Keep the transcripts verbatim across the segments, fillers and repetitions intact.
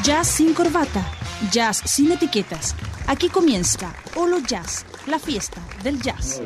Jazz sin corbata, jazz sin etiquetas. Aquí comienza Olo Jazz, la fiesta del jazz.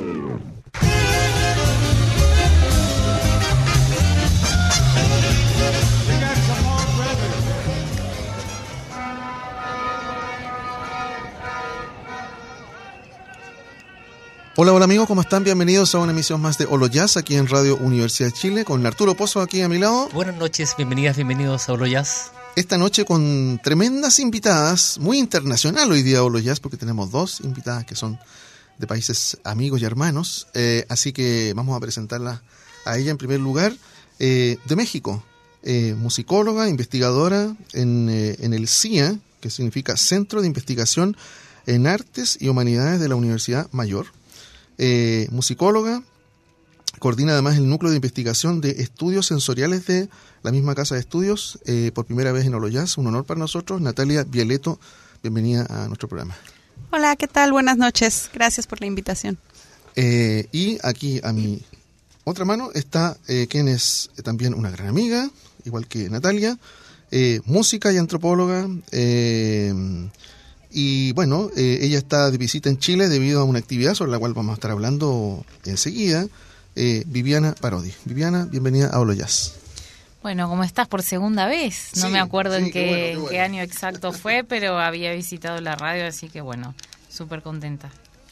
Hola, hola amigos, ¿cómo están? Bienvenidos a una emisión más de Olo Jazz aquí en Radio Universidad de Chile con Arturo Pozo aquí a mi lado. Buenas noches, bienvenidas, bienvenidos a Olo Jazz. Esta noche con tremendas invitadas, muy internacional hoy día Olo Jazz porque tenemos dos invitadas que son de países amigos y hermanos, eh, así que vamos a presentarla a ella en primer lugar, eh, de México, eh, musicóloga, investigadora en, eh, en el C I A, que significa Centro de Investigación en Artes y Humanidades de la Universidad Mayor. Eh, musicóloga, coordina además el núcleo de investigación de estudios sensoriales de la misma casa de estudios, eh, por primera vez en Olo Jazz, un honor para nosotros. Natalia Bialeto, bienvenida a nuestro programa. Hola, ¿qué tal? Buenas noches, gracias por la invitación. Eh, y aquí a mi otra mano está eh, quien es también una gran amiga, igual que Natalia, eh, música y antropóloga, eh, y bueno, eh, ella está de visita en Chile debido a una actividad sobre la cual vamos a estar hablando enseguida. Eh, Viviana Parodi. Viviana, bienvenida a Olo Jazz. Bueno, ¿cómo estás por segunda vez? No sí, me acuerdo sí, en qué, qué bueno, qué bueno. qué año exacto fue, pero había visitado la radio, así que bueno, súper contenta.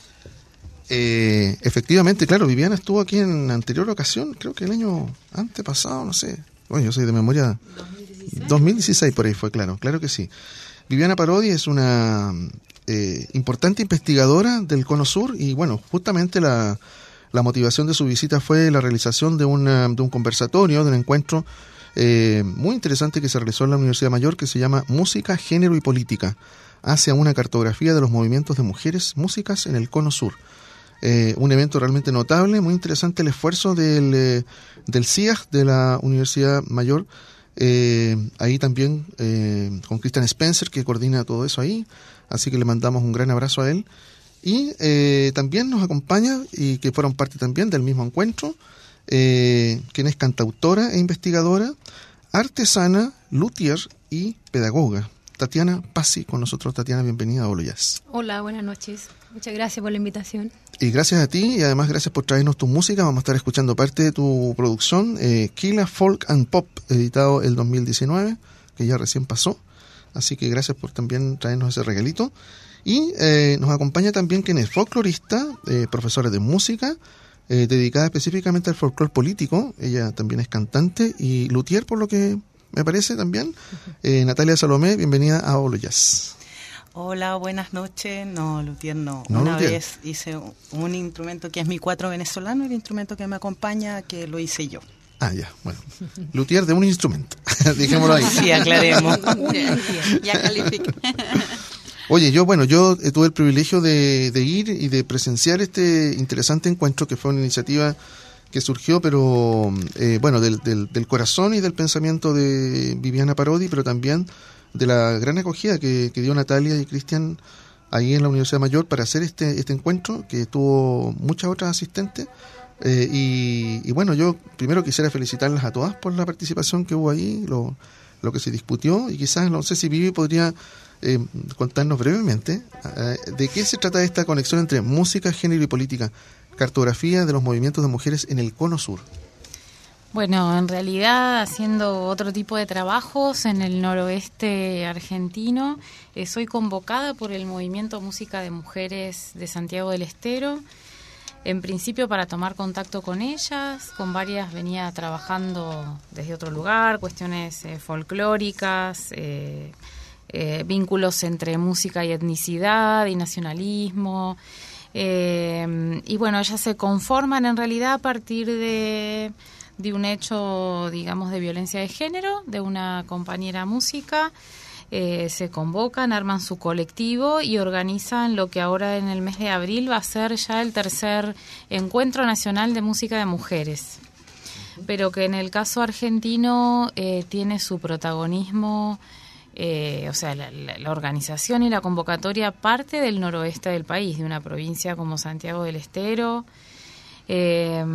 Eh, efectivamente, claro, Viviana estuvo aquí en anterior ocasión, creo que el año antepasado, no sé. Bueno, yo soy de memoria. ¿dos mil dieciséis? dos mil dieciséis por ahí fue, claro, claro que sí. Viviana Parodi es una eh, importante investigadora del Cono Sur y bueno, justamente la, la motivación de su visita fue la realización de, una, de un conversatorio, de un encuentro eh, muy interesante que se realizó en la Universidad Mayor que se llama Música, Género y Política, hacia una cartografía de los movimientos de mujeres músicas en el Cono Sur. Eh, un evento realmente notable, muy interesante el esfuerzo del, eh, del C I A G de la Universidad Mayor. Eh, ahí también eh, con Christian Spencer que coordina todo eso ahí, así que le mandamos un gran abrazo a él y eh, también nos acompaña y que fueron parte también del mismo encuentro, eh, quien es cantautora e investigadora, artesana, luthier y pedagoga, Tatiana Pasi con nosotros. Tatiana, bienvenida a Olo Jazz. Hola, buenas noches. Muchas gracias por la invitación. Y gracias a ti y además gracias por traernos tu música. Vamos a estar escuchando parte de tu producción, eh, Kila Folk and Pop, editado el dos mil diecinueve, que ya recién pasó. Así que gracias por también traernos ese regalito. Y eh, nos acompaña también quien es folclorista, eh, profesora de música, eh, dedicada específicamente al folclore político. Ella también es cantante y luthier, por lo que me parece también. Eh, Natalia Salomé, bienvenida a Olo Jazz. Hola, buenas noches. No, luthier no. no Una luthier. vez hice un instrumento que es mi cuatro venezolano, el instrumento que me acompaña, que lo hice yo. Ah, ya, bueno. Luthier de un instrumento, dejémoslo ahí. Sí, aclaremos. Ya califica. Oye, yo, bueno, yo eh, tuve el privilegio de, de ir y de presenciar este interesante encuentro que fue una iniciativa que surgió, pero, eh, bueno, del, del, del corazón y del pensamiento de Viviana Parodi, pero también de la gran acogida que, que dio Natalia y Cristian ahí en la Universidad Mayor para hacer este, este encuentro, que tuvo muchas otras asistentes. Eh, y, y bueno, yo primero quisiera felicitarlas a todas por la participación que hubo ahí, lo, lo que se discutió, y quizás, no sé si Vivi podría eh, contarnos brevemente eh, de qué se trata esta conexión entre música, género y política, cartografía de los movimientos de mujeres en el Cono Sur. Bueno, en realidad haciendo otro tipo de trabajos en el noroeste argentino, eh, soy convocada por el Movimiento Música de Mujeres de Santiago del Estero, en principio para tomar contacto con ellas, con varias venía trabajando desde otro lugar, cuestiones eh, folclóricas, eh, eh, vínculos entre música y etnicidad y nacionalismo, eh, y bueno, ellas se conforman en realidad a partir de... de un hecho, digamos, de violencia de género, de una compañera música, eh, se convocan, arman su colectivo y organizan lo que ahora en el mes de abril va a ser ya el tercer Encuentro Nacional de Música de Mujeres, pero que en el caso argentino eh, tiene su protagonismo, eh, o sea, la, la, la organización y la convocatoria parte del noroeste del país, de una provincia como Santiago del Estero, eh,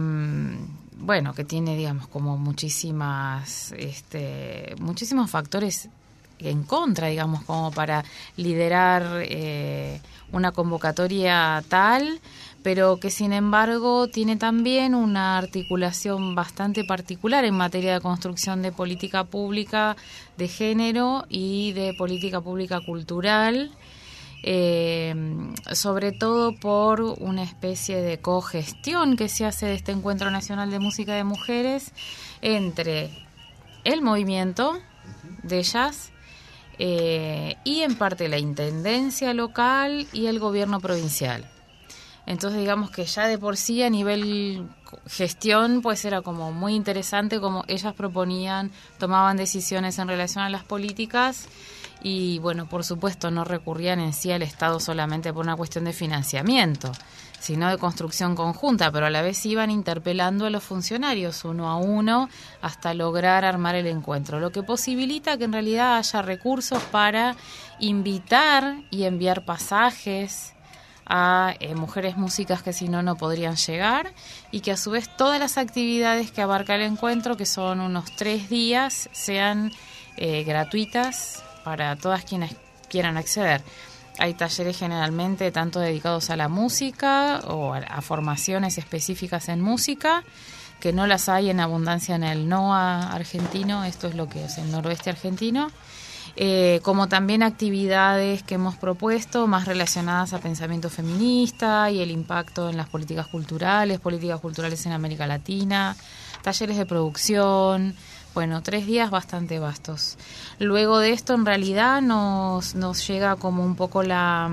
bueno, que tiene, digamos, como muchísimas, este, muchísimos factores en contra, digamos, como para liderar eh, una convocatoria tal, pero que sin embargo tiene también una articulación bastante particular en materia de construcción de política pública de género y de política pública cultural, eh, sobre todo por una especie de cogestión que se hace de este Encuentro Nacional de Música de Mujeres entre el movimiento de jazz eh, y en parte la intendencia local y el gobierno provincial. Entonces digamos que ya de por sí a nivel gestión pues era como muy interesante como ellas proponían, tomaban decisiones en relación a las políticas y bueno, por supuesto no recurrían en sí al Estado solamente por una cuestión de financiamiento, sino de construcción conjunta, pero a la vez iban interpelando a los funcionarios uno a uno hasta lograr armar el encuentro, lo que posibilita que en realidad haya recursos para invitar y enviar pasajes a eh, mujeres músicas que si no, no podrían llegar y que a su vez todas las actividades que abarca el encuentro, que son unos tres días, sean eh, gratuitas para todas quienes quieran acceder. Hay talleres generalmente tanto dedicados a la música o a, a formaciones específicas en música, que no las hay en abundancia en el NOA argentino, esto es lo que es el noroeste argentino, eh, como también actividades que hemos propuesto más relacionadas a pensamiento feminista y el impacto en las políticas culturales, políticas culturales en América Latina, talleres de producción. Bueno, tres días bastante vastos. Luego de esto, en realidad, nos, nos llega como un poco la,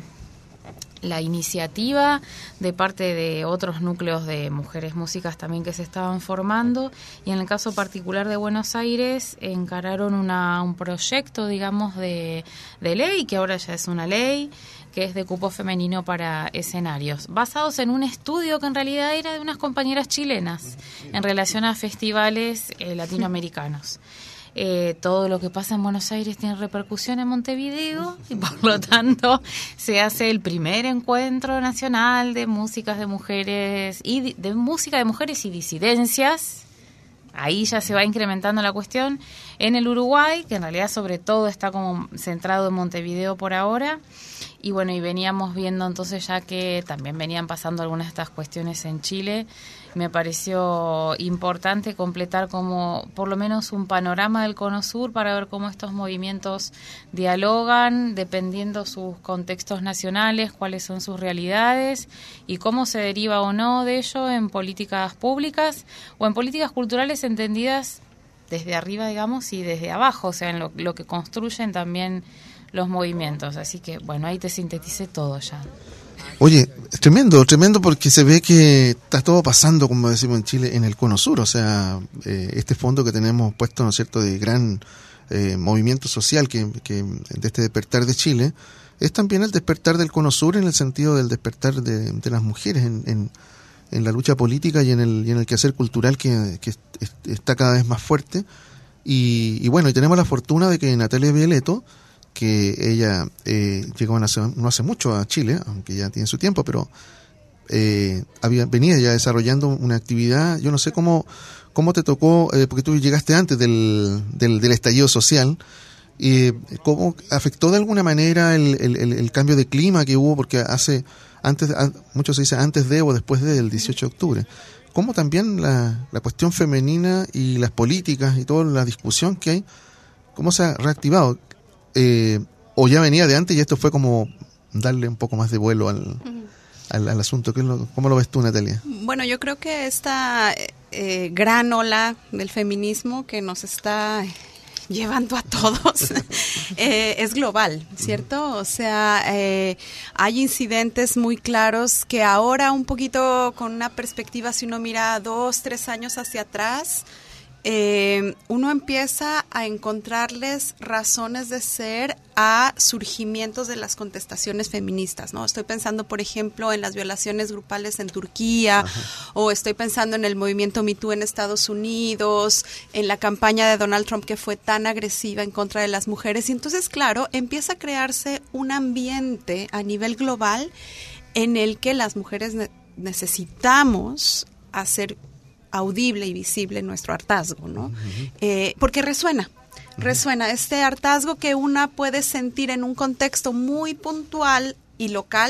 la iniciativa de parte de otros núcleos de mujeres músicas también que se estaban formando, y en el caso particular de Buenos Aires encararon una, un proyecto, digamos, de, de ley, que ahora ya es una ley, que es de cupo femenino para escenarios, basados en un estudio que en realidad era de unas compañeras chilenas en relación a festivales eh, latinoamericanos. Eh, todo lo que pasa en Buenos Aires tiene repercusión en Montevideo y por lo tanto se hace el primer encuentro nacional de músicas de mujeres y de, de música de mujeres y disidencias. Ahí ya se va incrementando la cuestión en el Uruguay, que en realidad sobre todo está como centrado en Montevideo por ahora. Y bueno, y veníamos viendo entonces ya que también venían pasando algunas de estas cuestiones en Chile. Me pareció importante completar como por lo menos un panorama del Cono Sur para ver cómo estos movimientos dialogan dependiendo sus contextos nacionales, cuáles son sus realidades y cómo se deriva o no de ello en políticas públicas o en políticas culturales entendidas desde arriba, digamos, y desde abajo, o sea, en lo, lo que construyen también los movimientos. Así que, bueno, ahí te sinteticé todo ya. Oye, tremendo, tremendo porque se ve que está todo pasando, como decimos en Chile, en el Cono Sur. O sea, eh, este fondo que tenemos puesto, ¿no es cierto?, de gran eh, movimiento social que, que de este despertar de Chile, es también el despertar del Cono Sur en el sentido del despertar de, de las mujeres en, en, en la lucha política y en el, y en el quehacer cultural que, que está cada vez más fuerte. Y, y bueno, y tenemos la fortuna de que Natalia Violeto, que ella eh, llegó no hace, no hace mucho a Chile, aunque ya tiene su tiempo, pero eh, había venía ya desarrollando una actividad. Yo no sé cómo cómo te tocó, eh, porque tú llegaste antes del, del, del estallido social, y eh, cómo afectó de alguna manera el, el, el, el cambio de clima que hubo, porque hace antes, muchos se dice antes de o después del dieciocho de octubre. Cómo también la, la cuestión femenina y las políticas y toda la discusión que hay, cómo se ha reactivado. Eh, o ya venía de antes y esto fue como darle un poco más de vuelo al, uh-huh. al, al asunto. ¿Qué es lo, ¿Cómo lo ves tú, Natalia? Bueno, yo creo que esta eh, gran ola del feminismo que nos está llevando a todos eh, es global, ¿cierto? O sea, eh, hay incidentes muy claros que ahora un poquito con una perspectiva, si uno mira dos, tres años hacia atrás, Eh, uno empieza a encontrarles razones de ser a surgimientos de las contestaciones feministas, ¿no? Estoy pensando, por ejemplo, en las violaciones grupales en Turquía, Ajá. o estoy pensando en el movimiento Me Too en Estados Unidos, en la campaña de Donald Trump que fue tan agresiva en contra de las mujeres. Y entonces, claro, empieza a crearse un ambiente a nivel global en el que las mujeres ne- necesitamos hacer audible y visible nuestro hartazgo, ¿no? Uh-huh. Eh, porque resuena, resuena, este hartazgo que una puede sentir en un contexto muy puntual y local,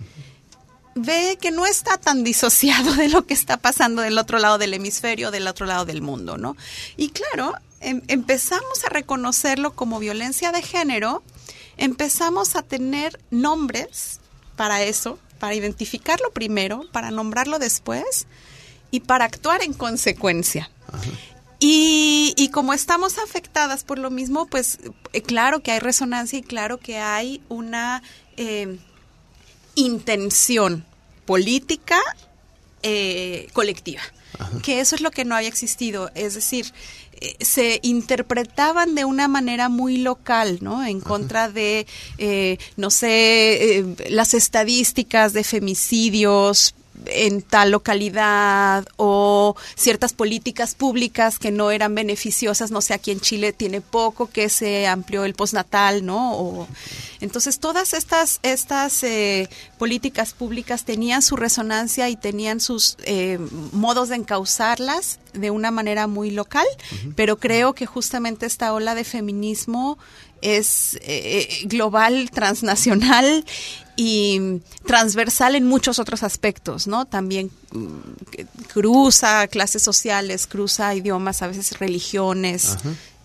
ve que no está tan disociado de lo que está pasando del otro lado del hemisferio, del otro lado del mundo, ¿no? Y claro, em, empezamos a reconocerlo como violencia de género, empezamos a tener nombres para eso, para identificarlo primero, para nombrarlo después y para actuar en consecuencia. Ajá. Y, y como estamos afectadas por lo mismo, pues eh, claro que hay resonancia y claro que hay una eh, intención política eh, colectiva. Ajá. Que eso es lo que no había existido, es decir, eh, se interpretaban de una manera muy local, ¿no? En Ajá. contra de, eh, no sé, eh, las estadísticas de femicidios en tal localidad o ciertas políticas públicas que no eran beneficiosas, no sé, aquí en Chile tiene poco que se amplió el postnatal, ¿no? O, entonces todas estas estas eh, políticas públicas tenían su resonancia y tenían sus eh, modos de encauzarlas de una manera muy local, uh-huh. pero creo que justamente esta ola de feminismo es eh, global, transnacional y transversal en muchos otros aspectos, ¿no? También cruza clases sociales, cruza idiomas, a veces religiones,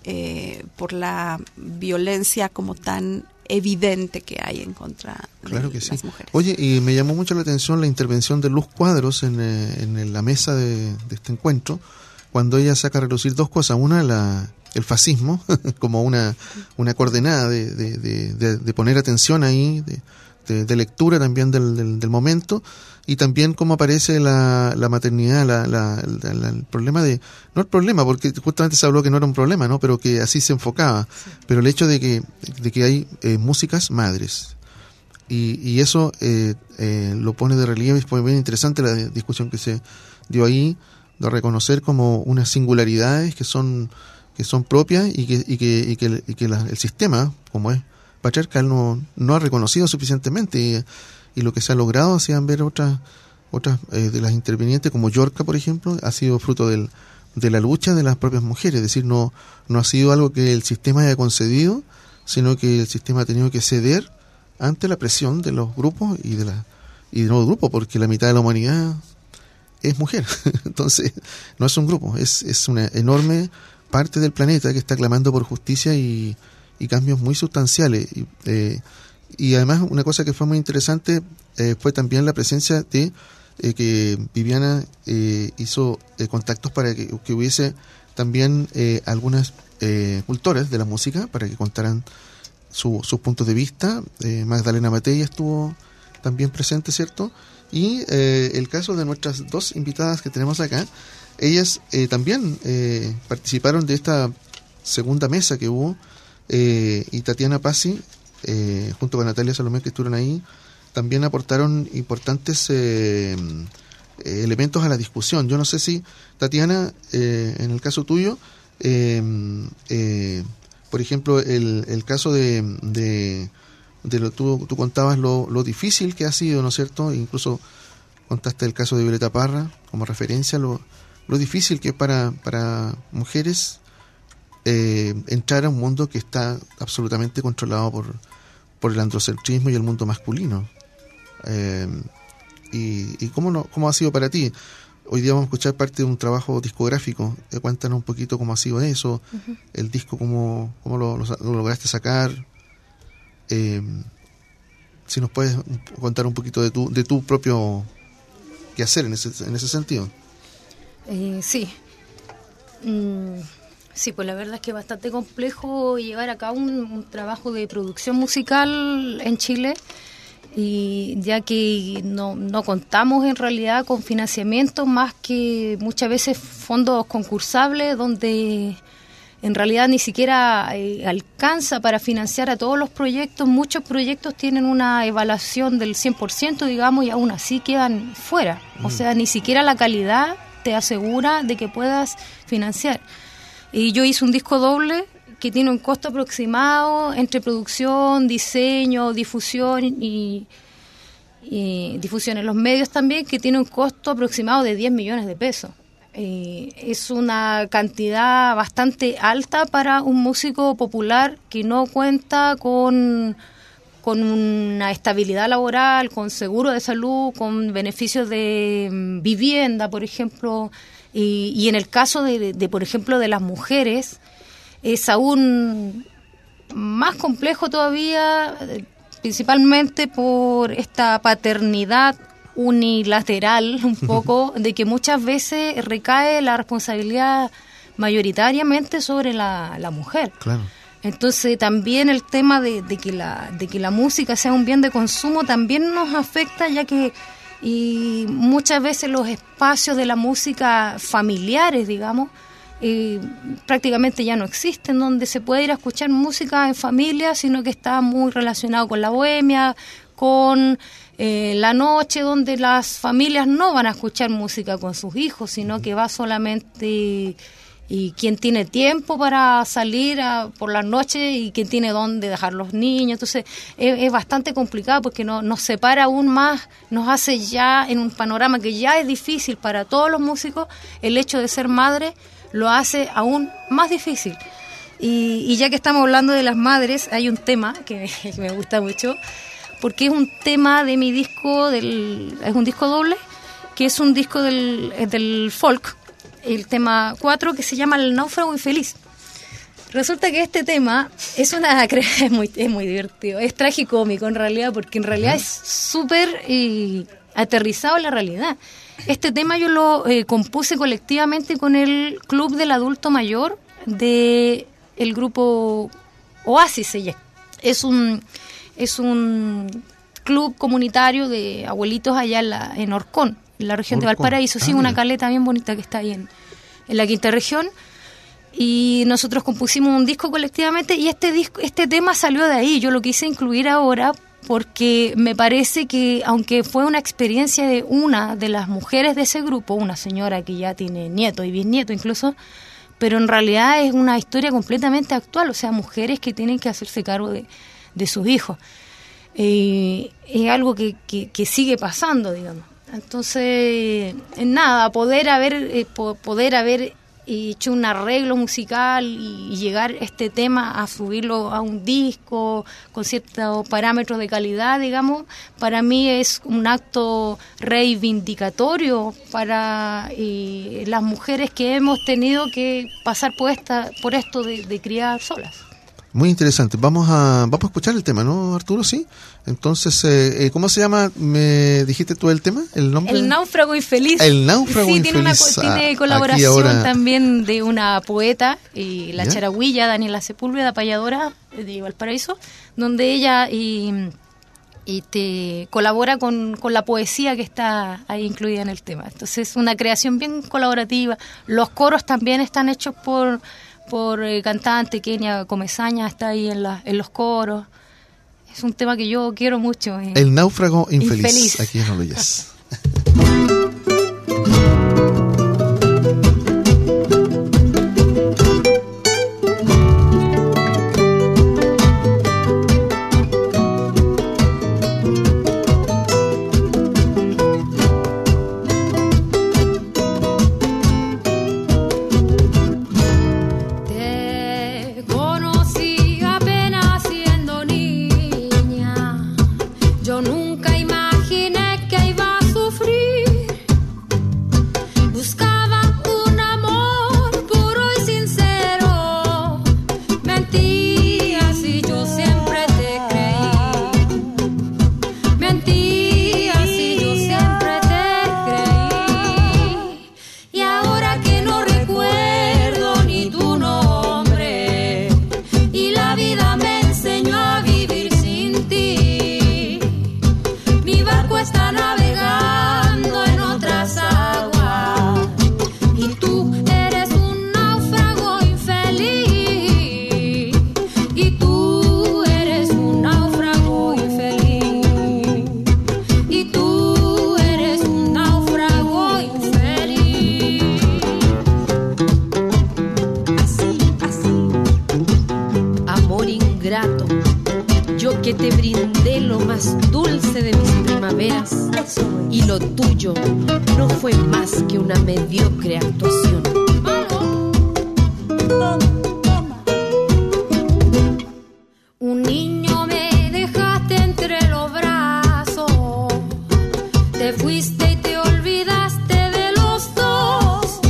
eh, por la violencia como tan evidente que hay en contra de claro que las sí. mujeres. Oye, y me llamó mucho la atención la intervención de Luz Cuadros en, eh, en la mesa de, de este encuentro, cuando ella saca a relucir dos cosas. Una, la el fascismo, como una, una coordenada de, de, de, de, de poner atención ahí, de, de, de lectura también del, del, del momento, y también cómo aparece la, la maternidad, la, la, la, la, el problema de, no el problema, porque justamente se habló que no era un problema, ¿no? Pero que así se enfocaba, sí. Pero el hecho de que, de que hay eh, músicas madres, y, y eso eh, eh, lo pone de relieve, y fue bien interesante la discusión que se dio ahí, de reconocer como unas singularidades que son que son propias y que y que y que, y que la, el sistema, como es patriarcal, no no ha reconocido suficientemente, y, y lo que se ha logrado hacían ver otras otras eh, de las intervinientes, como Yorka, por ejemplo, ha sido fruto del, de la lucha de las propias mujeres, es decir, no no ha sido algo que el sistema haya concedido, sino que el sistema ha tenido que ceder ante la presión de los grupos y de la y de los grupos, porque la mitad de la humanidad es mujer. Entonces no es un grupo, es es una enorme parte del planeta que está clamando por justicia y, y cambios muy sustanciales. Y, eh, y además una cosa que fue muy interesante eh, fue también la presencia de eh, que Viviana eh, hizo eh, contactos para que, que hubiese también eh, algunas eh, cultoras de la música para que contaran su, sus puntos de vista. eh, Magdalena Matei estuvo también presente, ¿cierto? Y eh, el caso de nuestras dos invitadas que tenemos acá, ellas eh, también eh, participaron de esta segunda mesa que hubo, eh, y Tatiana Pazzi, eh, junto con Natalia Salomé, que estuvieron ahí, también aportaron importantes eh, elementos a la discusión. Yo no sé si, Tatiana, eh, en el caso tuyo, eh, eh, por ejemplo, el, el caso de... de de lo tú, tú contabas lo, lo difícil que ha sido, ¿no es cierto? Incluso contaste el caso de Violeta Parra como referencia, lo, lo difícil que es para, para mujeres eh, entrar a un mundo que está absolutamente controlado por, por el androcentrismo y el mundo masculino. Eh, y y cómo, no, cómo ha sido para ti. Hoy día vamos a escuchar parte de un trabajo discográfico. Eh, cuéntanos un poquito cómo ha sido eso, uh-huh. El disco, cómo, cómo lo, lo, lo lograste sacar. Eh, si nos puedes contar un poquito de tu de tu propio quehacer en ese en ese sentido. Eh, sí, mm, sí, pues la verdad es que es bastante complejo llevar a cabo un, un trabajo de producción musical en Chile, y ya que no, no contamos en realidad con financiamiento más que muchas veces fondos concursables, donde en realidad ni siquiera eh, alcanza para financiar a todos los proyectos. Muchos proyectos tienen una evaluación del cien por ciento, digamos, y aún así quedan fuera. Mm. O sea, ni siquiera la calidad te asegura de que puedas financiar. Y yo hice un disco doble que tiene un costo aproximado entre producción, diseño, difusión y, y difusión en los medios también, que tiene un costo aproximado de diez millones de pesos. Eh, es una cantidad bastante alta para un músico popular que no cuenta con, con una estabilidad laboral, con seguro de salud, con beneficios de mm, vivienda, por ejemplo. Y, y en el caso de, de, de, por ejemplo, de las mujeres, es aún más complejo todavía, principalmente por esta paternidad unilateral, un poco, de que muchas veces recae la responsabilidad mayoritariamente sobre la, la mujer. Claro. Entonces también el tema de, de que la de que la música sea un bien de consumo también nos afecta, ya que y muchas veces los espacios de la música familiares, digamos, eh, prácticamente ya no existen, donde se puede ir a escuchar música en familia, sino que está muy relacionado con la bohemia, con eh, la noche, donde las familias no van a escuchar música con sus hijos, sino que va solamente y quien tiene tiempo para salir a, por las noches y quien tiene dónde dejar los niños. Entonces es, es bastante complicado porque no, nos separa aún más, nos hace ya en un panorama que ya es difícil para todos los músicos, el hecho de ser madre lo hace aún más difícil. Y, y ya que estamos hablando de las madres, hay un tema que me, que me gusta mucho, porque es un tema de mi disco, del, es un disco doble, que es un disco del, del folk, el tema cuatro, que se llama El náufrago infeliz. Resulta que este tema es una es muy, es muy divertido, es tragicómico en realidad, porque en realidad es súper eh, aterrizado en la realidad. Este tema yo lo eh, compuse colectivamente con el Club del Adulto Mayor de el grupo Oasis. Es un es un club comunitario de abuelitos allá en, la, en Orcón, en la región Orcón. de Valparaíso. Sí, ah, una caleta bien bonita que está ahí en, en la quinta región. Y nosotros compusimos un disco colectivamente y este disco, este tema salió de ahí. Yo lo quise incluir ahora porque me parece que, aunque fue una experiencia de una de las mujeres de ese grupo, una señora que ya tiene nieto y bisnieto incluso, pero en realidad es una historia completamente actual, o sea, mujeres que tienen que hacerse cargo de, de sus hijos. Eh, es algo que, que, que sigue pasando, digamos. Entonces, nada, poder haber, eh, poder haber hecho un arreglo musical y llegar este tema a subirlo a un disco con ciertos parámetros de calidad, digamos, para mí es un acto reivindicatorio para eh, las mujeres que hemos tenido que pasar por esta, por esto de, de criar solas. Muy interesante. Vamos a vamos a escuchar el tema, ¿no, Arturo? Sí. Entonces, eh, ¿cómo se llama? ¿Me dijiste tú el tema? ¿El nombre? El náufrago infeliz. El náufrago sí, infeliz. Sí, tiene, una, tiene colaboración ahora también de una poeta, y la ¿Ya? charagüilla, Daniela Sepúlveda, payadora de Valparaíso, donde ella y, y te colabora con, con la poesía que está ahí incluida en el tema. Entonces, es una creación bien colaborativa. Los coros también están hechos por... por eh, cantante, Kenia Comesaña está ahí en, la, en los coros. Es un tema que yo quiero mucho. Eh. El náufrago infeliz, infeliz. Aquí en Oloyas. Nunca imaginé que iba a sufrir yo no fue más que una mediocre actuación. Un niño me dejaste entre los brazos, te fuiste y te olvidaste de los dos.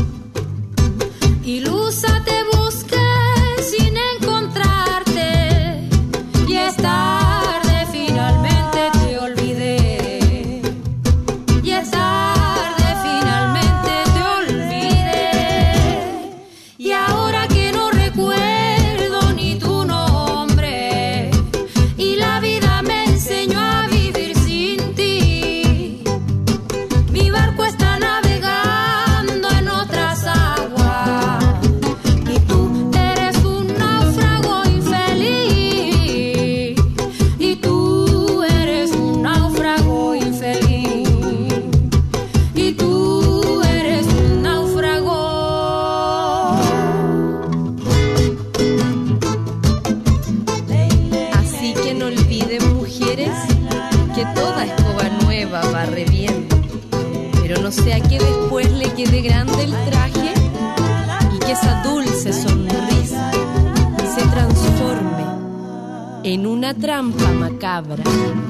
Ilusa te busqué sin encontrarte y es tarde, finalmente te olvidé. Y es tarde, finalmente te olvidé. Y ahora que no recuerdo ni tu nombre y la vida me enseñó a vivir sin ti, mi barco está navegando en otras aguas y tú eres un náufrago infeliz. Y tú eres un náufrago infeliz. Y tú eres un náufrago. Así que no olviden, mujeres, que toda escoba nueva barre bien, pero no sea que después le quede grande el traje y que esa dulce sonrisa se transforme en una trampa macabra.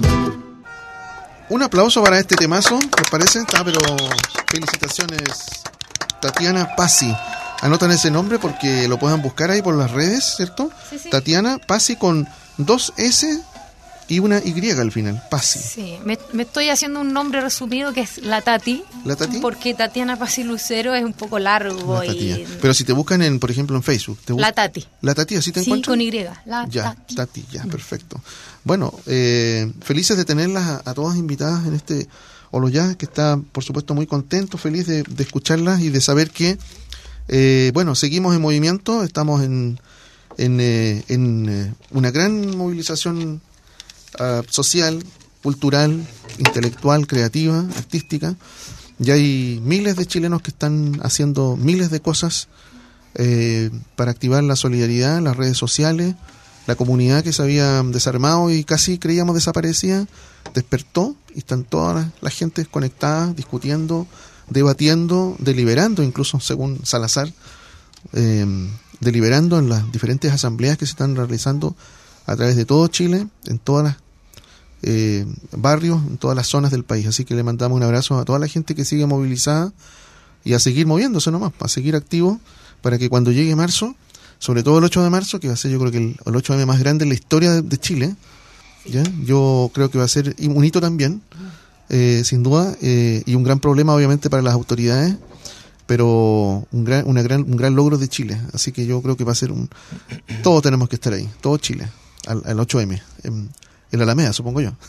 Un aplauso para este temazo, ¿les parece? Está, pero felicitaciones, Tatiana Pazzi. Anotan ese nombre porque lo puedan buscar ahí por las redes, ¿cierto? Sí, sí. Tatiana Pazzi con dos S y una Y al final, Pazzi. Sí, me, me estoy haciendo un nombre resumido que es la Tati. ¿La Tati? Porque Tatiana Pazzi Lucero es un poco largo. La Tati, y... ya. Pero si te buscan, en, por ejemplo, en Facebook. Te bus- La Tati. La Tati, ¿así te Sí, encuentran? con Y. La Ya, Tati. Tati, ya, perfecto. Bueno, eh, felices de tenerlas a, a todas invitadas en este Olo Jazz, que está, por supuesto, muy contento, feliz de, de escucharlas y de saber que, eh, bueno, seguimos en movimiento, estamos en, en, eh, en eh, una gran movilización uh, social, cultural, intelectual, creativa, artística. Ya hay miles de chilenos que están haciendo miles de cosas eh, para activar la solidaridad, las redes sociales. La comunidad que se había desarmado y casi creíamos desaparecida, despertó y están toda la, la gente conectada, discutiendo, debatiendo, deliberando, incluso según Salazar, eh, deliberando en las diferentes asambleas que se están realizando a través de todo Chile, en todos los eh, barrios, en todas las zonas del país. Así que le mandamos un abrazo a toda la gente que sigue movilizada y a seguir moviéndose nomás, a seguir activo para que cuando llegue marzo, sobre todo el ocho de marzo, que va a ser yo creo que el, el ocho eme más grande en la historia de, de Chile, ¿ya? Yo creo que va a ser un hito también, eh, sin duda, eh, y un gran problema obviamente para las autoridades, pero un gran, una gran, un gran logro de Chile. Así que yo creo que va a ser un... Todos tenemos que estar ahí, todo Chile, al, al ocho eme, en, en la Alameda, supongo yo,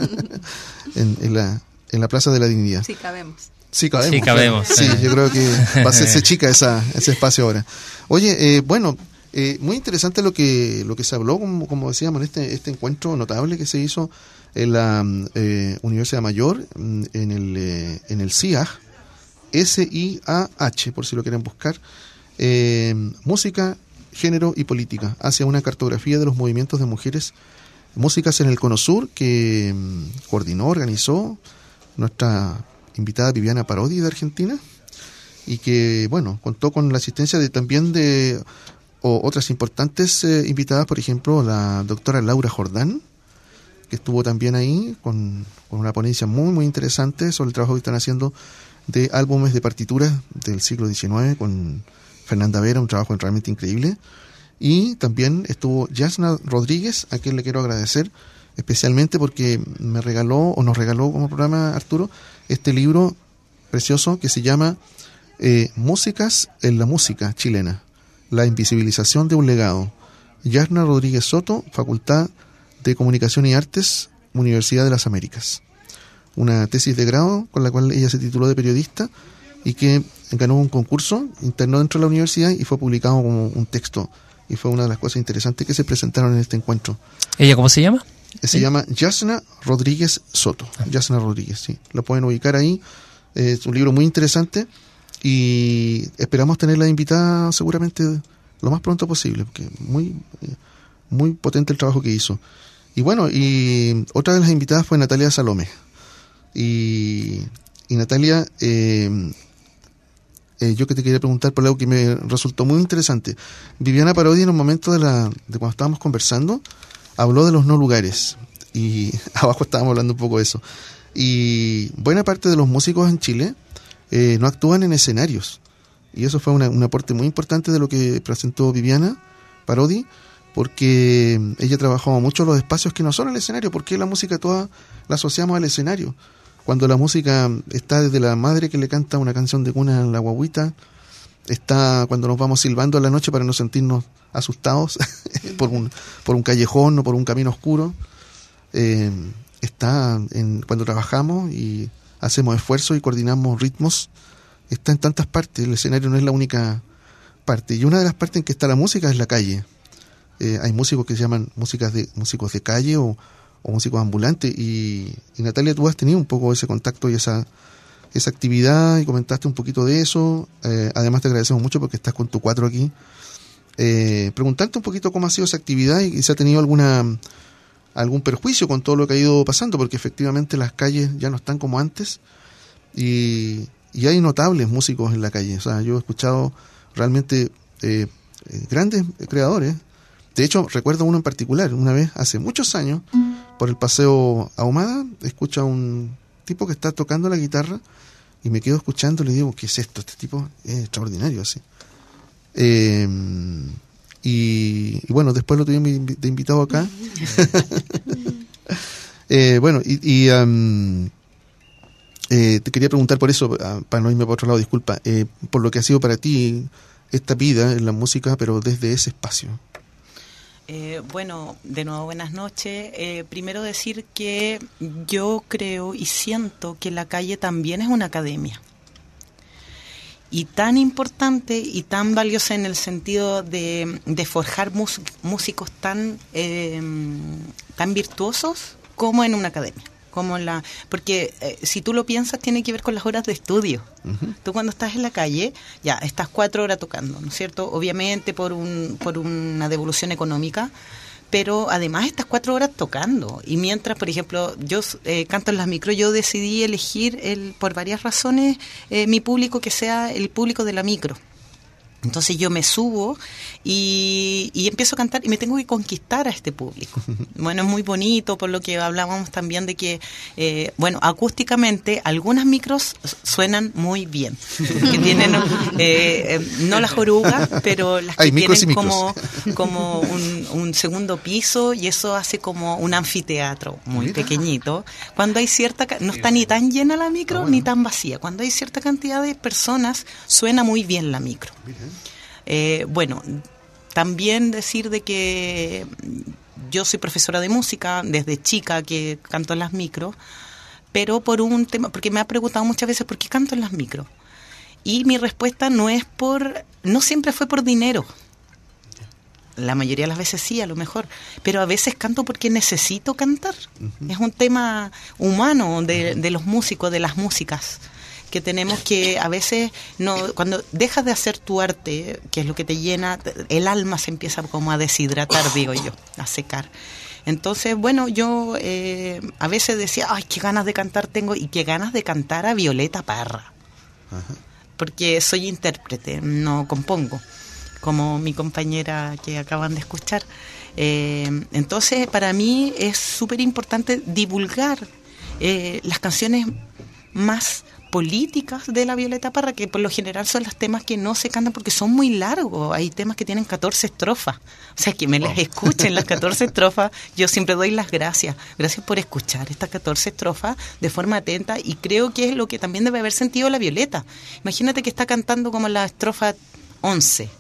en, en, la, en la Plaza de la Dignidad. Sí, cabemos. Sí, cabemos. Sí, cabemos. Sí, yo creo que va a hacerse chica esa, ese espacio ahora. Oye, eh, bueno, eh, muy interesante lo que lo que se habló, como, como decíamos, en este este encuentro notable que se hizo en la eh, Universidad Mayor, en el eh, en el C I A H, S I A H, por si lo quieren buscar, eh, música, género y política, hacia una cartografía de los movimientos de mujeres, músicas en el Cono Sur, que um, coordinó, organizó nuestra invitada Viviana Parodi de Argentina, y que, bueno, contó con la asistencia de también de o, otras importantes eh, invitadas, por ejemplo, la doctora Laura Jordán, que estuvo también ahí con, con una ponencia muy, muy interesante sobre el trabajo que están haciendo de álbumes de partituras del siglo diecinueve con Fernanda Vera, un trabajo realmente increíble. Y también estuvo Yasna Rodríguez, a quien le quiero agradecer especialmente porque me regaló, o nos regaló como programa, Arturo, este libro precioso que se llama eh, Músicas en la música chilena, la invisibilización de un legado. Yasna Rodríguez Soto, Facultad de Comunicación y Artes, Universidad de las Américas. Una tesis de grado con la cual ella se tituló de periodista y que ganó un concurso interno dentro de la universidad y fue publicado como un texto. Y fue una de las cosas interesantes que se presentaron en este encuentro. ¿Ella cómo se llama? Se ¿Sí? llama Yasna Rodríguez Soto. Yasna Rodríguez, sí. Lo pueden ubicar ahí. Es un libro muy interesante y esperamos tenerla invitada seguramente lo más pronto posible, porque muy, muy potente el trabajo que hizo. Y bueno, y otra de las invitadas fue Natalia Salomé. Y y Natalia, eh, eh, yo que te quería preguntar por algo que me resultó muy interesante. Viviana Parodi, en un momento de, la, de cuando estábamos conversando, habló de los no lugares, y abajo estábamos hablando un poco de eso. Y buena parte de los músicos en Chile eh, no actúan en escenarios, y eso fue una, un aporte muy importante de lo que presentó Viviana Parodi, porque ella trabajaba mucho los espacios que no son el escenario, porque la música toda la asociamos al escenario. Cuando la música está desde la madre que le canta una canción de cuna a la guaguita, está cuando nos vamos silbando a la noche para no sentirnos asustados por un por un callejón o por un camino oscuro, eh, está en, cuando trabajamos y hacemos esfuerzo y coordinamos ritmos, está en tantas partes. El escenario no es la única parte, y una de las partes en que está la música es la calle. Eh, hay músicos que se llaman músicas de músicos de calle o o músicos ambulantes, y, y Natalia, tú has tenido un poco ese contacto y esa esa actividad, y comentaste un poquito de eso. Eh, además te agradecemos mucho porque estás con tu cuatro aquí. Eh, preguntarte un poquito cómo ha sido esa actividad y, y si ha tenido alguna algún perjuicio con todo lo que ha ido pasando, porque efectivamente las calles ya no están como antes, y, y hay notables músicos en la calle. O sea, yo he escuchado realmente eh, eh, grandes creadores. De hecho, recuerdo uno en particular, una vez, hace muchos años, por el Paseo Ahumada, escucho a un tipo que está tocando la guitarra, y me quedo escuchando y le digo, ¿qué es esto? Este tipo es extraordinario, así. Eh, y, y bueno, después lo tuvimos de invitado acá. eh, bueno, y, y um, eh, te quería preguntar por eso, para no irme por otro lado, disculpa, eh, por lo que ha sido para ti esta vida en la música, pero desde ese espacio. Eh, bueno, de nuevo buenas noches. Eh, primero decir que yo creo y siento que la calle también es una academia. Y tan importante y tan valiosa en el sentido de, de forjar mus, músicos tan, eh, tan virtuosos como en una academia. Como en la, porque eh, si tú lo piensas, tiene que ver con las horas de estudio. Uh-huh. Tú cuando estás en la calle, ya estás cuatro horas tocando, ¿no es cierto? Obviamente por un por una devolución económica, pero además estás cuatro horas tocando. Y mientras, por ejemplo, yo eh, canto en las micro, yo decidí elegir, el por varias razones, eh, mi público que sea el público de la micro. Entonces yo me subo y, y empiezo a cantar y me tengo que conquistar a este público. Bueno, es muy bonito, por lo que hablábamos también de que, eh, bueno, acústicamente algunas micros suenan muy bien. Que tienen, eh, eh, no las orugas, pero las que Hay tienen como, como un, un segundo piso, y eso hace como un anfiteatro muy Mira. pequeñito. Cuando hay cierta, no está ni tan llena la micro, oh, bueno. ni tan vacía. Cuando hay cierta cantidad de personas, suena muy bien la micro. Eh, bueno, también decir de que yo soy profesora de música desde chica, que canto en las micros, pero por un tema, porque me ha preguntado muchas veces por qué canto en las micros, y mi respuesta no es por, no siempre fue por dinero. La mayoría de las veces sí, a lo mejor, pero a veces canto porque necesito cantar. Uh-huh. Es un tema humano de, de los músicos, de las músicas, que tenemos que a veces, no cuando dejas de hacer tu arte, que es lo que te llena, el alma se empieza como a deshidratar, digo yo, a secar. Entonces, bueno, yo eh, a veces decía, ay, qué ganas de cantar tengo, y qué ganas de cantar a Violeta Parra. Ajá. Porque soy intérprete, no compongo, como mi compañera que acaban de escuchar. Eh, entonces, para mí es súper importante divulgar eh, las canciones más políticas de la Violeta Parra, que por lo general son los temas que no se cantan porque son muy largos. Hay temas que tienen catorce estrofas. O sea, que me las escuchen las catorce estrofas. Yo siempre doy las gracias. Gracias por escuchar estas catorce estrofas de forma atenta, y creo que es lo que también debe haber sentido la Violeta. Imagínate que está cantando como la estrofa once.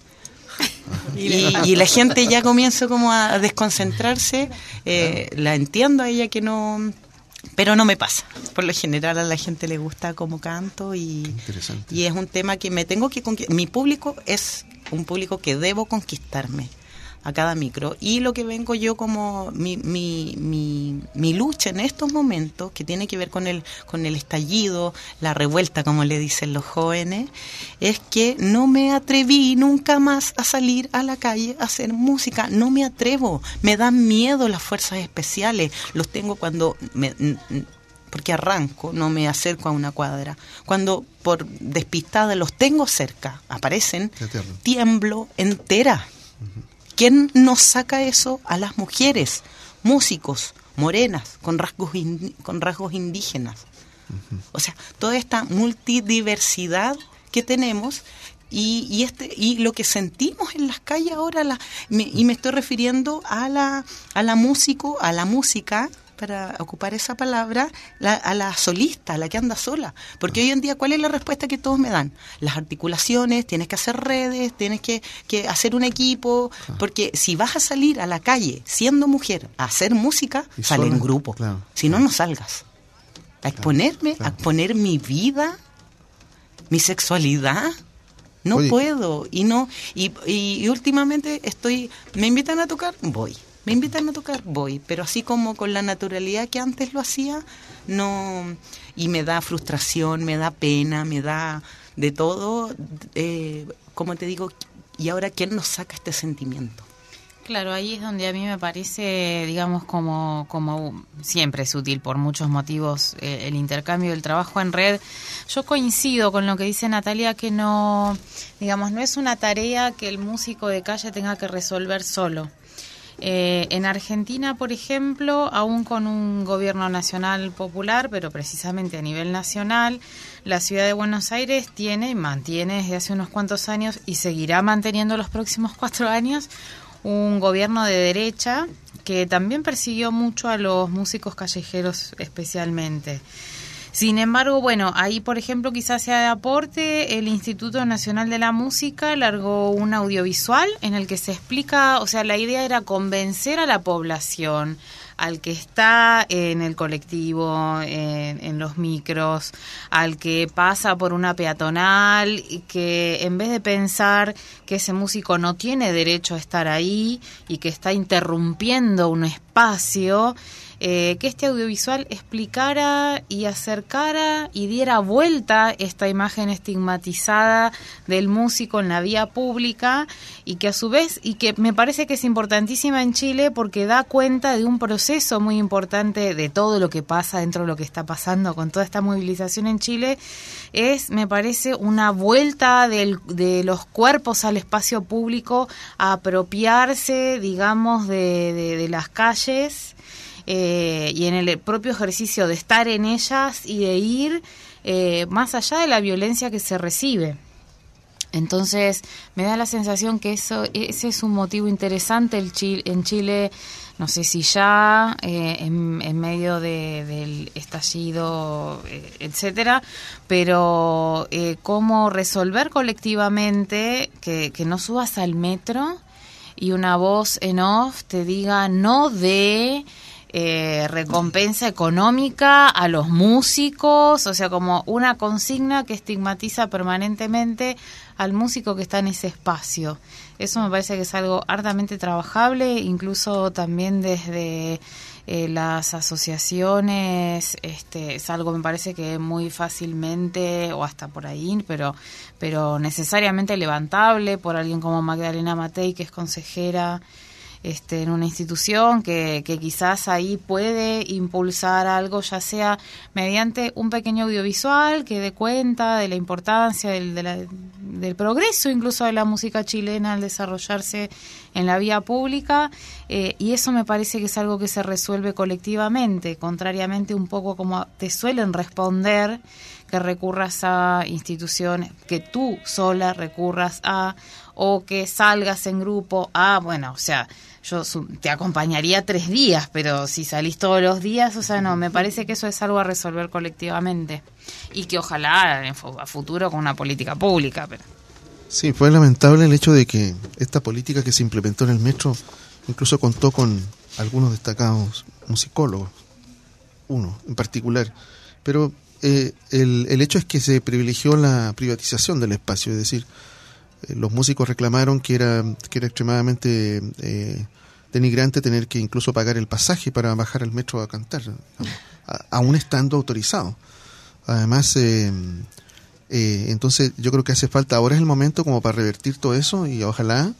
Y, y la gente ya comienza como a desconcentrarse. Eh, la entiendo a ella que no... Pero no me pasa. Por lo general a la gente le gusta cómo canto, y, y es un tema que me tengo que conquistar. Mi público es un público que debo conquistarme a cada micro, y lo que vengo yo como mi, mi, mi, mi lucha en estos momentos, que tiene que ver con el, con el estallido, la revuelta, como le dicen los jóvenes, es que no me atreví nunca más a salir a la calle a hacer música. No me atrevo, me dan miedo las fuerzas especiales. Los tengo cuando me, porque arranco, no me acerco a una cuadra. Cuando por despistada los tengo cerca, aparecen, tiemblo entera. Uh-huh. ¿Quién nos saca eso? A las mujeres, músicos, morenas, con rasgos, in, con rasgos indígenas. Uh-huh. O sea, toda esta multidiversidad que tenemos y, y este y lo que sentimos en las calles ahora, la, me, y me estoy refiriendo a la, a la músico, a la música, para ocupar esa palabra, la, a la solista, a la que anda sola. Porque hoy en día, ¿cuál es la respuesta que todos me dan? Las articulaciones, tienes que hacer redes, tienes que, que hacer un equipo, porque si vas a salir a la calle siendo mujer a hacer música, y sale sola, en grupo. Claro, si no, no salgas. A exponerme, claro, claro. a exponer mi vida, mi sexualidad, no Oye. puedo. Y no y, y, y últimamente estoy, me invitan a tocar, voy. Me invitan a tocar, voy, pero así como con la naturalidad que antes lo hacía, no, y me da frustración, me da pena, me da de todo, eh, como te digo, y ahora ¿quién nos saca este sentimiento? Claro, ahí es donde a mí me parece, digamos, como, como siempre es útil por muchos motivos eh, el intercambio del trabajo en red. Yo coincido con lo que dice Natalia, que no, digamos, no es una tarea que el músico de calle tenga que resolver solo. Eh, en Argentina, por ejemplo, aún con un gobierno nacional popular, pero precisamente a nivel nacional, la ciudad de Buenos Aires tiene y mantiene desde hace unos cuantos años y seguirá manteniendo los próximos cuatro años un gobierno de derecha que también persiguió mucho a los músicos callejeros especialmente. Sin embargo, bueno, ahí por ejemplo quizás sea de aporte, el Instituto Nacional de la Música largó un audiovisual en el que se explica, o sea, la idea era convencer a la población, al que está en el colectivo, en, en los micros, al que pasa por una peatonal, y que en vez de pensar que ese músico no tiene derecho a estar ahí y que está interrumpiendo un espacio, Eh, que este audiovisual explicara y acercara y diera vuelta esta imagen estigmatizada del músico en la vía pública, y que a su vez, y que me parece que es importantísima en Chile porque da cuenta de un proceso muy importante de todo lo que pasa dentro de lo que está pasando con toda esta movilización en Chile, es, me parece, una vuelta del, de los cuerpos al espacio público a apropiarse, digamos, de, de, de las calles. Eh, y en el propio ejercicio de estar en ellas y de ir eh, más allá de la violencia que se recibe. Entonces me da la sensación que eso ese es un motivo interesante el Chile, en Chile, no sé si ya eh, en, en medio de, del estallido, eh, etcétera, pero eh, cómo resolver colectivamente que, que no subas al metro y una voz en off te diga no de Eh, recompensa económica a los músicos, o sea, como una consigna que estigmatiza permanentemente al músico que está en ese espacio. Eso me parece que es algo hartamente trabajable, incluso también desde eh, las asociaciones, este, es algo me parece que muy fácilmente, o hasta por ahí, pero, pero necesariamente levantable por alguien como Magdalena Matei, que es consejera Este, en una institución que, que quizás ahí puede impulsar algo, ya sea mediante un pequeño audiovisual que dé cuenta de la importancia del, de la, del progreso incluso de la música chilena al desarrollarse en la vía pública, eh, y eso me parece que es algo que se resuelve colectivamente, contrariamente un poco como te suelen responder, que recurras a instituciones, que tú sola recurras a, o que salgas en grupo a, bueno, o sea, yo te acompañaría tres días, pero si salís todos los días, o sea, no, me parece que eso es algo a resolver colectivamente y que ojalá a futuro con una política pública. Pero sí, fue lamentable el hecho de que esta política que se implementó en el metro incluso contó con algunos destacados musicólogos, uno en particular, pero eh, el, el hecho es que se privilegió la privatización del espacio, es decir, eh, los músicos reclamaron que era, que era extremadamente eh, denigrante tener que incluso pagar el pasaje para bajar al metro a cantar, a, aún estando autorizado. Además, eh, eh, entonces yo creo que hace falta, ahora es el momento como para revertir todo eso y ojalá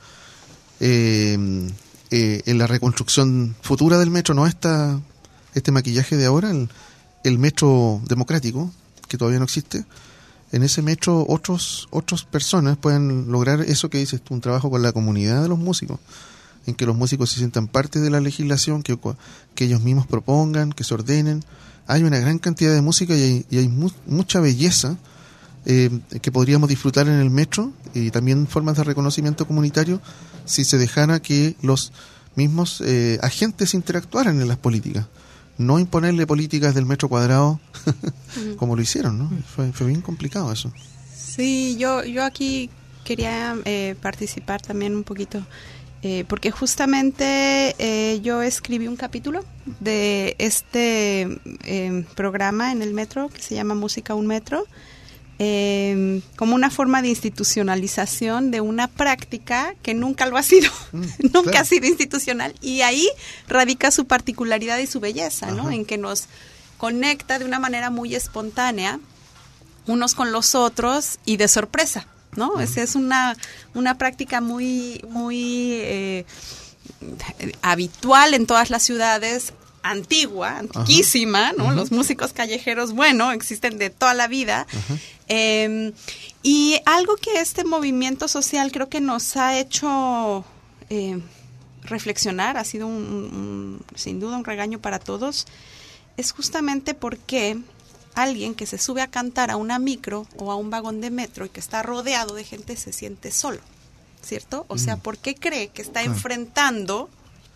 eh, eh, en la reconstrucción futura del metro, no esta, este maquillaje de ahora, el, el metro democrático, que todavía no existe, en ese metro otros otras personas pueden lograr eso que dices tú, un trabajo con la comunidad de los músicos, en que los músicos se sientan parte de la legislación, que, que ellos mismos propongan, que se ordenen. Hay una gran cantidad de música y hay, y hay mu- mucha belleza eh, que podríamos disfrutar en el metro, y también formas de reconocimiento comunitario si se dejara que los mismos eh, agentes interactuaran en las políticas. No imponerle políticas del metro cuadrado como lo hicieron, ¿no? Fue, fue bien complicado eso. Sí, yo, yo aquí quería eh, participar también un poquito, eh, porque justamente eh, yo escribí un capítulo de este eh, programa en el metro que se llama Música Un Metro, eh, como una forma de institucionalización de una práctica que nunca lo ha sido, mm, nunca claro. ha sido institucional, y ahí radica su particularidad y su belleza, ¿no? En que nos conecta de una manera muy espontánea unos con los otros y de sorpresa, ¿no? Uh-huh. Esa es una, una práctica muy, muy eh, habitual en todas las ciudades, antigua, antiquísima, uh-huh. ¿no? Uh-huh. Los músicos callejeros, bueno, existen de toda la vida. Uh-huh. Eh, y algo que este movimiento social creo que nos ha hecho eh, reflexionar, ha sido un, un, sin duda un regaño para todos, es justamente porque alguien que se sube a cantar a una micro o a un vagón de metro y que está rodeado de gente se siente solo, ¿cierto? O sea, ¿por qué cree que está enfrentándose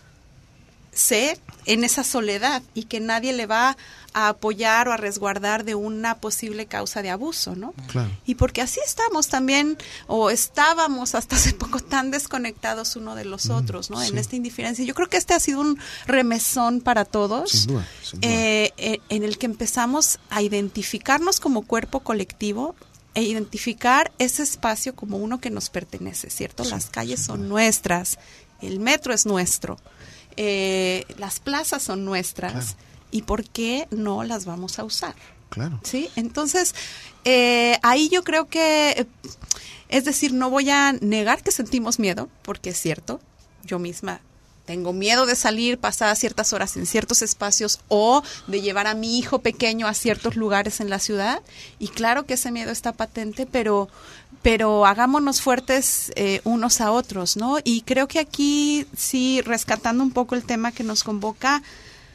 en esa soledad y que nadie le va a apoyar o a resguardar de una posible causa de abuso, ¿no? Claro. Y porque así estamos también, o estábamos hasta hace poco tan desconectados uno de los mm, otros, ¿no? Sí. En esta indiferencia. Yo creo que este ha sido un remesón para todos, sin duda, sin duda. Eh, eh, en el que empezamos a identificarnos como cuerpo colectivo e identificar ese espacio como uno que nos pertenece, ¿cierto? Sí, las calles son nuestras, el metro es nuestro, eh, las plazas son nuestras. Claro. ¿Y por qué no las vamos a usar? Claro. ¿Sí? Entonces, eh, ahí yo creo que, es decir, no voy a negar que sentimos miedo, porque es cierto, yo misma tengo miedo de salir, pasar ciertas horas en ciertos espacios o de llevar a mi hijo pequeño a ciertos lugares en la ciudad, y claro que ese miedo está patente, pero, pero hagámonos fuertes eh, unos a otros, ¿no? Y creo que aquí, sí, rescatando un poco el tema que nos convoca,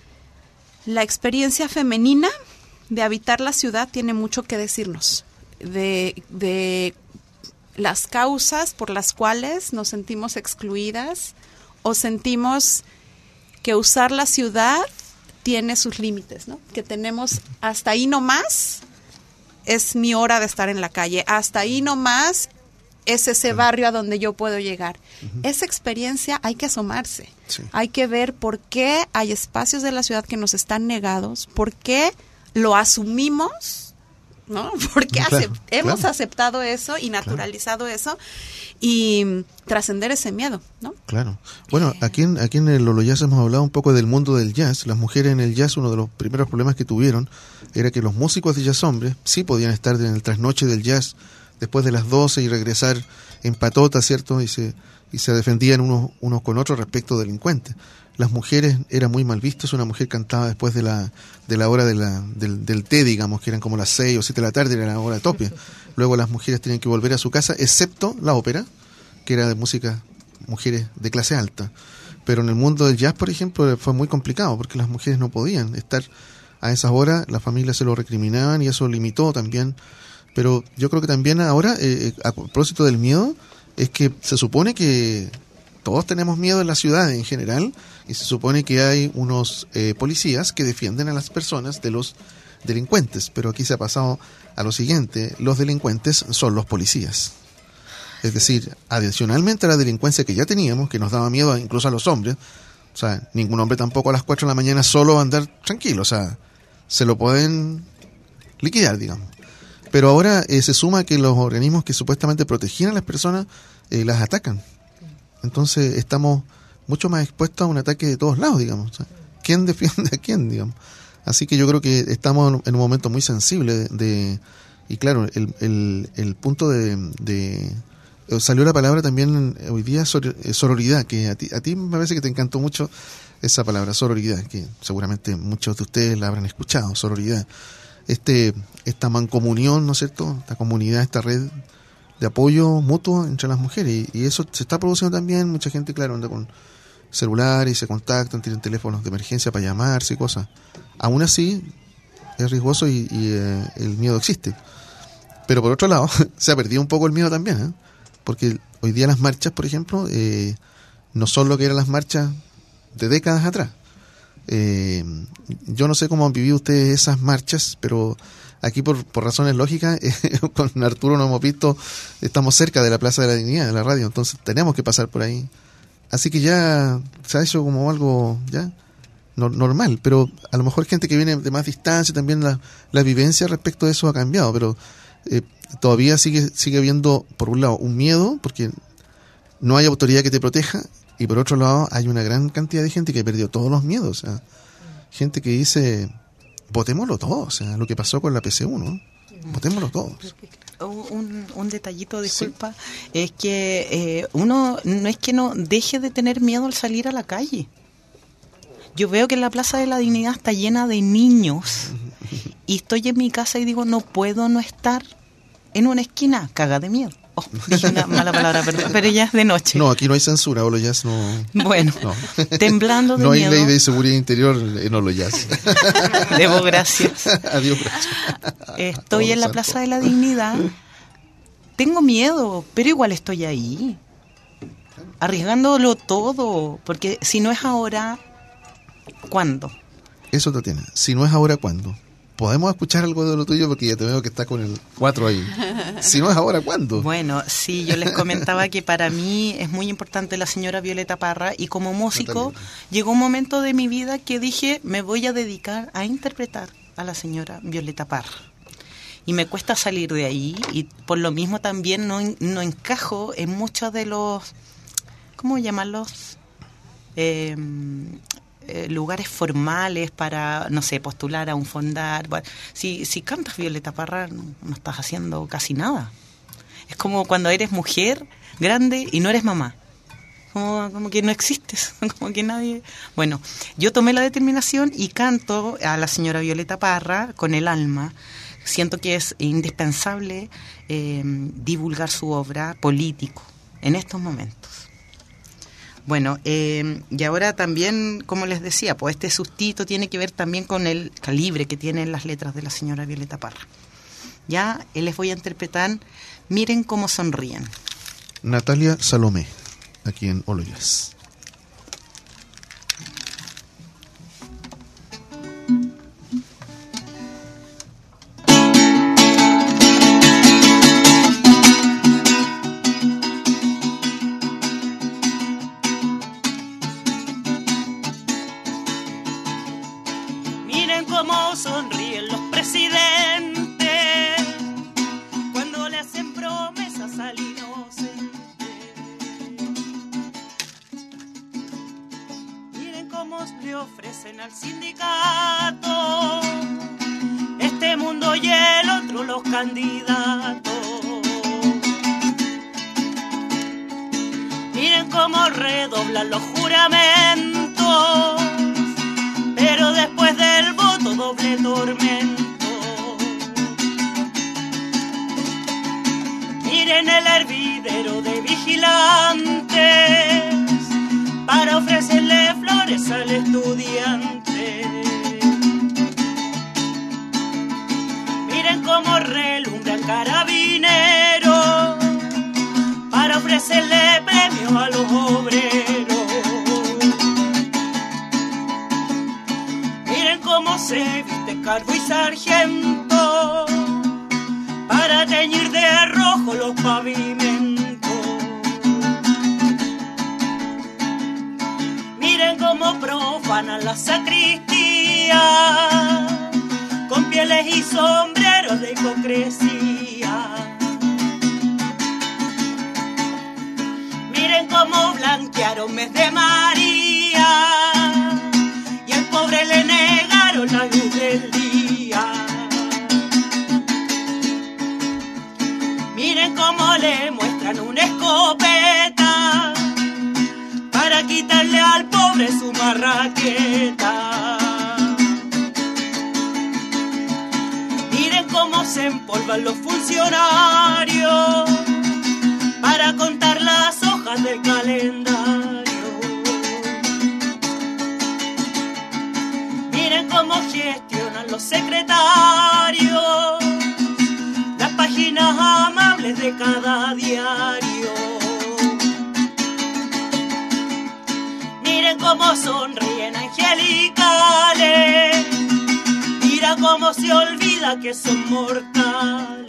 la experiencia femenina de habitar la ciudad tiene mucho que decirnos de, de las causas por las cuales nos sentimos excluidas o sentimos que usar la ciudad tiene sus límites, ¿no? Que tenemos hasta ahí nomás es mi hora de estar en la calle, hasta ahí nomás es ese barrio a donde yo puedo llegar. Uh-huh. Esa experiencia hay que asomarse. Sí. Hay que ver por qué hay espacios de la ciudad que nos están negados, por qué lo asumimos, ¿no? Porque claro, acep- hemos claro. aceptado eso y naturalizado claro. eso, y trascender ese miedo, ¿no? Claro. Bueno, aquí en, aquí en el Olo Jazz hemos hablado un poco del mundo del jazz. Las mujeres en el jazz, uno de los primeros problemas que tuvieron era que los músicos de jazz hombres sí podían estar en el trasnoche del jazz después de las doce y regresar en patota, ¿cierto? Y se y se defendían unos unos con otros respecto a delincuentes. Las mujeres eran muy mal vistas, una mujer cantaba después de la de la hora de la del, del té, digamos, que eran como las seis o siete de la tarde, era la hora tope. Luego las mujeres tenían que volver a su casa, excepto la ópera, que era de música mujeres de clase alta. Pero en el mundo del jazz, por ejemplo, fue muy complicado porque las mujeres no podían estar a esas horas, las familias se lo recriminaban y eso limitó también. Pero yo creo que también ahora, eh, a propósito del miedo, es que se supone que todos tenemos miedo en la ciudad en general, y se supone que hay unos eh, policías que defienden a las personas de los delincuentes, pero aquí se ha pasado a lo siguiente: los delincuentes son los policías. Es decir, adicionalmente a la delincuencia que ya teníamos, que nos daba miedo incluso a los hombres, o sea, ningún hombre tampoco a las cuatro de la mañana solo va a andar tranquilo, o sea, se lo pueden liquidar, digamos. Pero ahora eh, se suma que los organismos que supuestamente protegían a las personas eh, las atacan. Entonces estamos mucho más expuestos a un ataque de todos lados, digamos. O sea, ¿quién defiende a quién, digamos? Así que yo creo que estamos en un momento muy sensible de, de y claro, el, el, el punto de, de, eh, salió la palabra también eh, hoy día sor, eh, sororidad, que a ti, a ti me parece que te encantó mucho esa palabra, sororidad, que seguramente muchos de ustedes la habrán escuchado, sororidad. Este, esta mancomunión, ¿no es cierto? Esta comunidad, esta red de apoyo mutuo entre las mujeres. Y, y eso se está produciendo también. Mucha gente, claro, anda con celulares, se contactan, tienen teléfonos de emergencia para llamarse y cosas. Aún así, es riesgoso y, y eh, el miedo existe. Pero por otro lado, se ha perdido un poco el miedo también, ¿eh? Porque hoy día las marchas, por ejemplo, eh, no son lo que eran las marchas de décadas atrás. Eh, yo no sé cómo han vivido ustedes esas marchas, pero aquí por, por razones lógicas, eh, con Arturo nos hemos visto, estamos cerca de la Plaza de la Dignidad, de la radio, entonces tenemos que pasar por ahí. Así que ya se ha hecho como algo ya no, normal, pero a lo mejor gente que viene de más distancia, también la, la vivencia respecto de eso ha cambiado, pero eh, todavía sigue, sigue habiendo, por un lado, un miedo, porque no hay autoridad que te proteja, y por otro lado hay una gran cantidad de gente que perdió todos los miedos, o sea, gente que dice, votémoslo todo, o sea, lo que pasó con la P C U, ¿no? Votémoslo todos. Un, un detallito, disculpa, sí. Es que eh, uno no es que no deje de tener miedo al salir a la calle. Yo veo que la Plaza de la Dignidad está llena de niños y estoy en mi casa y digo, no puedo no estar en una esquina, caga de miedo. Oh, dije una mala palabra, perdón, pero ya es de noche. No, aquí no hay censura, Olo Jazz no. Bueno, no. Temblando de no miedo. No hay ley de seguridad interior en Olo Jazz. Debo gracias. Adiós, gracias. Estoy en la Plaza de la Dignidad. Tengo miedo, pero igual estoy ahí. Arriesgándolo todo, porque si no es ahora, ¿cuándo? Eso, Tatiana. Si no es ahora, ¿cuándo? ¿Podemos escuchar algo de lo tuyo? Porque ya te veo que está con el cuatro ahí. Si no es ahora, ¿cuándo? Bueno, sí, yo les comentaba que para mí es muy importante la señora Violeta Parra, y como músico llegó un momento de mi vida que dije, me voy a dedicar a interpretar a la señora Violeta Parra. Y me cuesta salir de ahí, y por lo mismo también no, no encajo en muchos de los, ¿cómo llamarlos? Eh... Eh, lugares formales para, no sé, postular a un fondar. Bueno, si, si cantas Violeta Parra, no, no estás haciendo casi nada. Es como cuando eres mujer grande y no eres mamá. Como, como que no existes, como que nadie... Bueno, yo tomé la determinación y canto a la señora Violeta Parra con el alma. Siento que es indispensable eh, divulgar su obra político en estos momentos. Bueno, eh, y ahora también, como les decía, pues este sustito tiene que ver también con el calibre que tienen las letras de la señora Violeta Parra. Ya eh, les voy a interpretar Miren cómo sonríen. Natalia Salomé, aquí en Olo Jazz. Sonríen los presidentes cuando le hacen promesas al inocente. Miren cómo le ofrecen al sindicato este mundo y el otro los candidatos. Miren cómo redoblan los juramentos, pero después del voto doble tormento. Miren el hervidero de vigilantes para ofrecerle flores al estudiante. Miren cómo relumbran carabineros para ofrecerle premio a los obreros. Cómo se viste cargo y sargento para teñir de rojo los pavimentos. Miren cómo profanan la sacristía con pieles y sombreros de hipocresía. Miren cómo blanquearon mes de María y al pobre le negaron la luz del día. Miren cómo le muestran sacan una escopeta para quitarle al pobre su marraqueta. Miren cómo se empolvan los funcionarios para contar las hojas del calendario. Miren cómo gestionan los secretarios las páginas amables de cada diario. Miren cómo sonríen angelicales. Mira cómo se olvida que son mortales.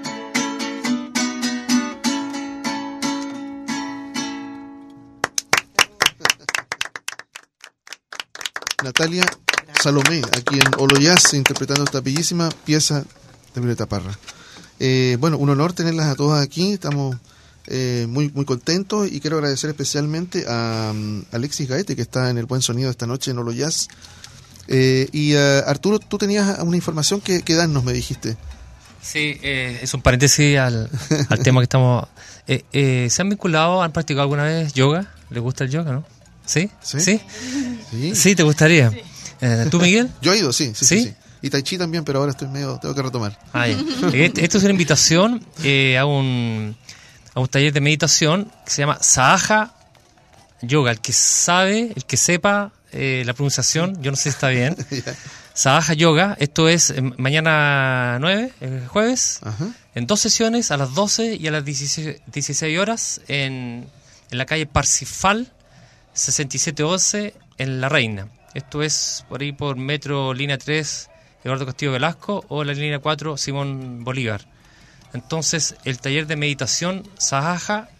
Natalia Salomé, aquí en Oloyaz, interpretando esta bellísima pieza de Violeta Parra. Eh, bueno, un honor tenerlas a todas aquí, estamos eh, muy muy contentos y quiero agradecer especialmente a um, Alexis Gaete, que está en el Buen Sonido esta noche en Oloyaz. Eh, y uh, Arturo, tú tenías una información que, que darnos, me dijiste. Sí, eh, es un paréntesis al, al tema que estamos... Eh, eh, ¿Se han vinculado, han practicado alguna vez yoga? ¿Les gusta el yoga, no? ¿Sí? ¿Sí? ¿Sí? Sí, ¿Sí te gustaría? Sí. Eh, ¿Tú, Miguel? Yo he ido, sí, sí, sí, sí. Y Tai Chi también, pero ahora estoy medio, tengo que retomar. Ah, Esto es una invitación eh, a un a un taller de meditación que se llama Sahaja Yoga. El que sabe, el que sepa eh, la pronunciación, yo no sé si está bien. Sahaja Yoga, esto es eh, mañana nueve, el jueves, ajá, en dos sesiones, a las doce y a las dieciséis horas, en, en la calle Parsifal, sesenta y siete once, en La Reina. Esto es por ahí por Metro Línea tres, Eduardo Castillo Velasco, o la Línea cuatro, Simón Bolívar. Entonces, el taller de meditación Sahaja,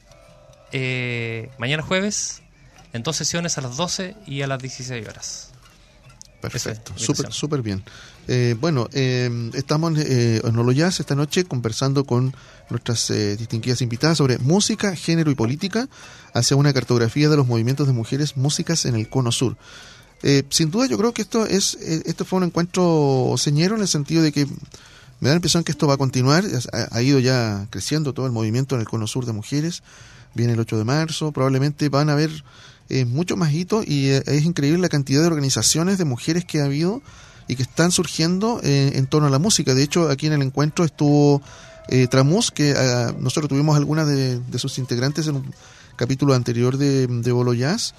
eh, mañana jueves, en dos sesiones, a las doce y a las dieciséis horas. Perfecto, súper súper bien. Eh, bueno, eh, estamos eh, en Oloyaz esta noche conversando con nuestras eh, distinguidas invitadas sobre música, género y política hacia una cartografía de los movimientos de mujeres músicas en el Cono Sur. Eh, sin duda yo creo que esto es eh, esto fue un encuentro señero en el sentido de que me da la impresión que esto va a continuar. Ha, ha ido ya creciendo todo el movimiento en el Cono Sur de mujeres. Viene el ocho de marzo, probablemente van a haber eh, muchos más hitos y eh, es increíble la cantidad de organizaciones de mujeres que ha habido y que están surgiendo eh, en torno a la música. De hecho, aquí en el encuentro estuvo eh, Tramus, que eh, nosotros tuvimos algunas de, de sus integrantes en un capítulo anterior de, de Oloyaz.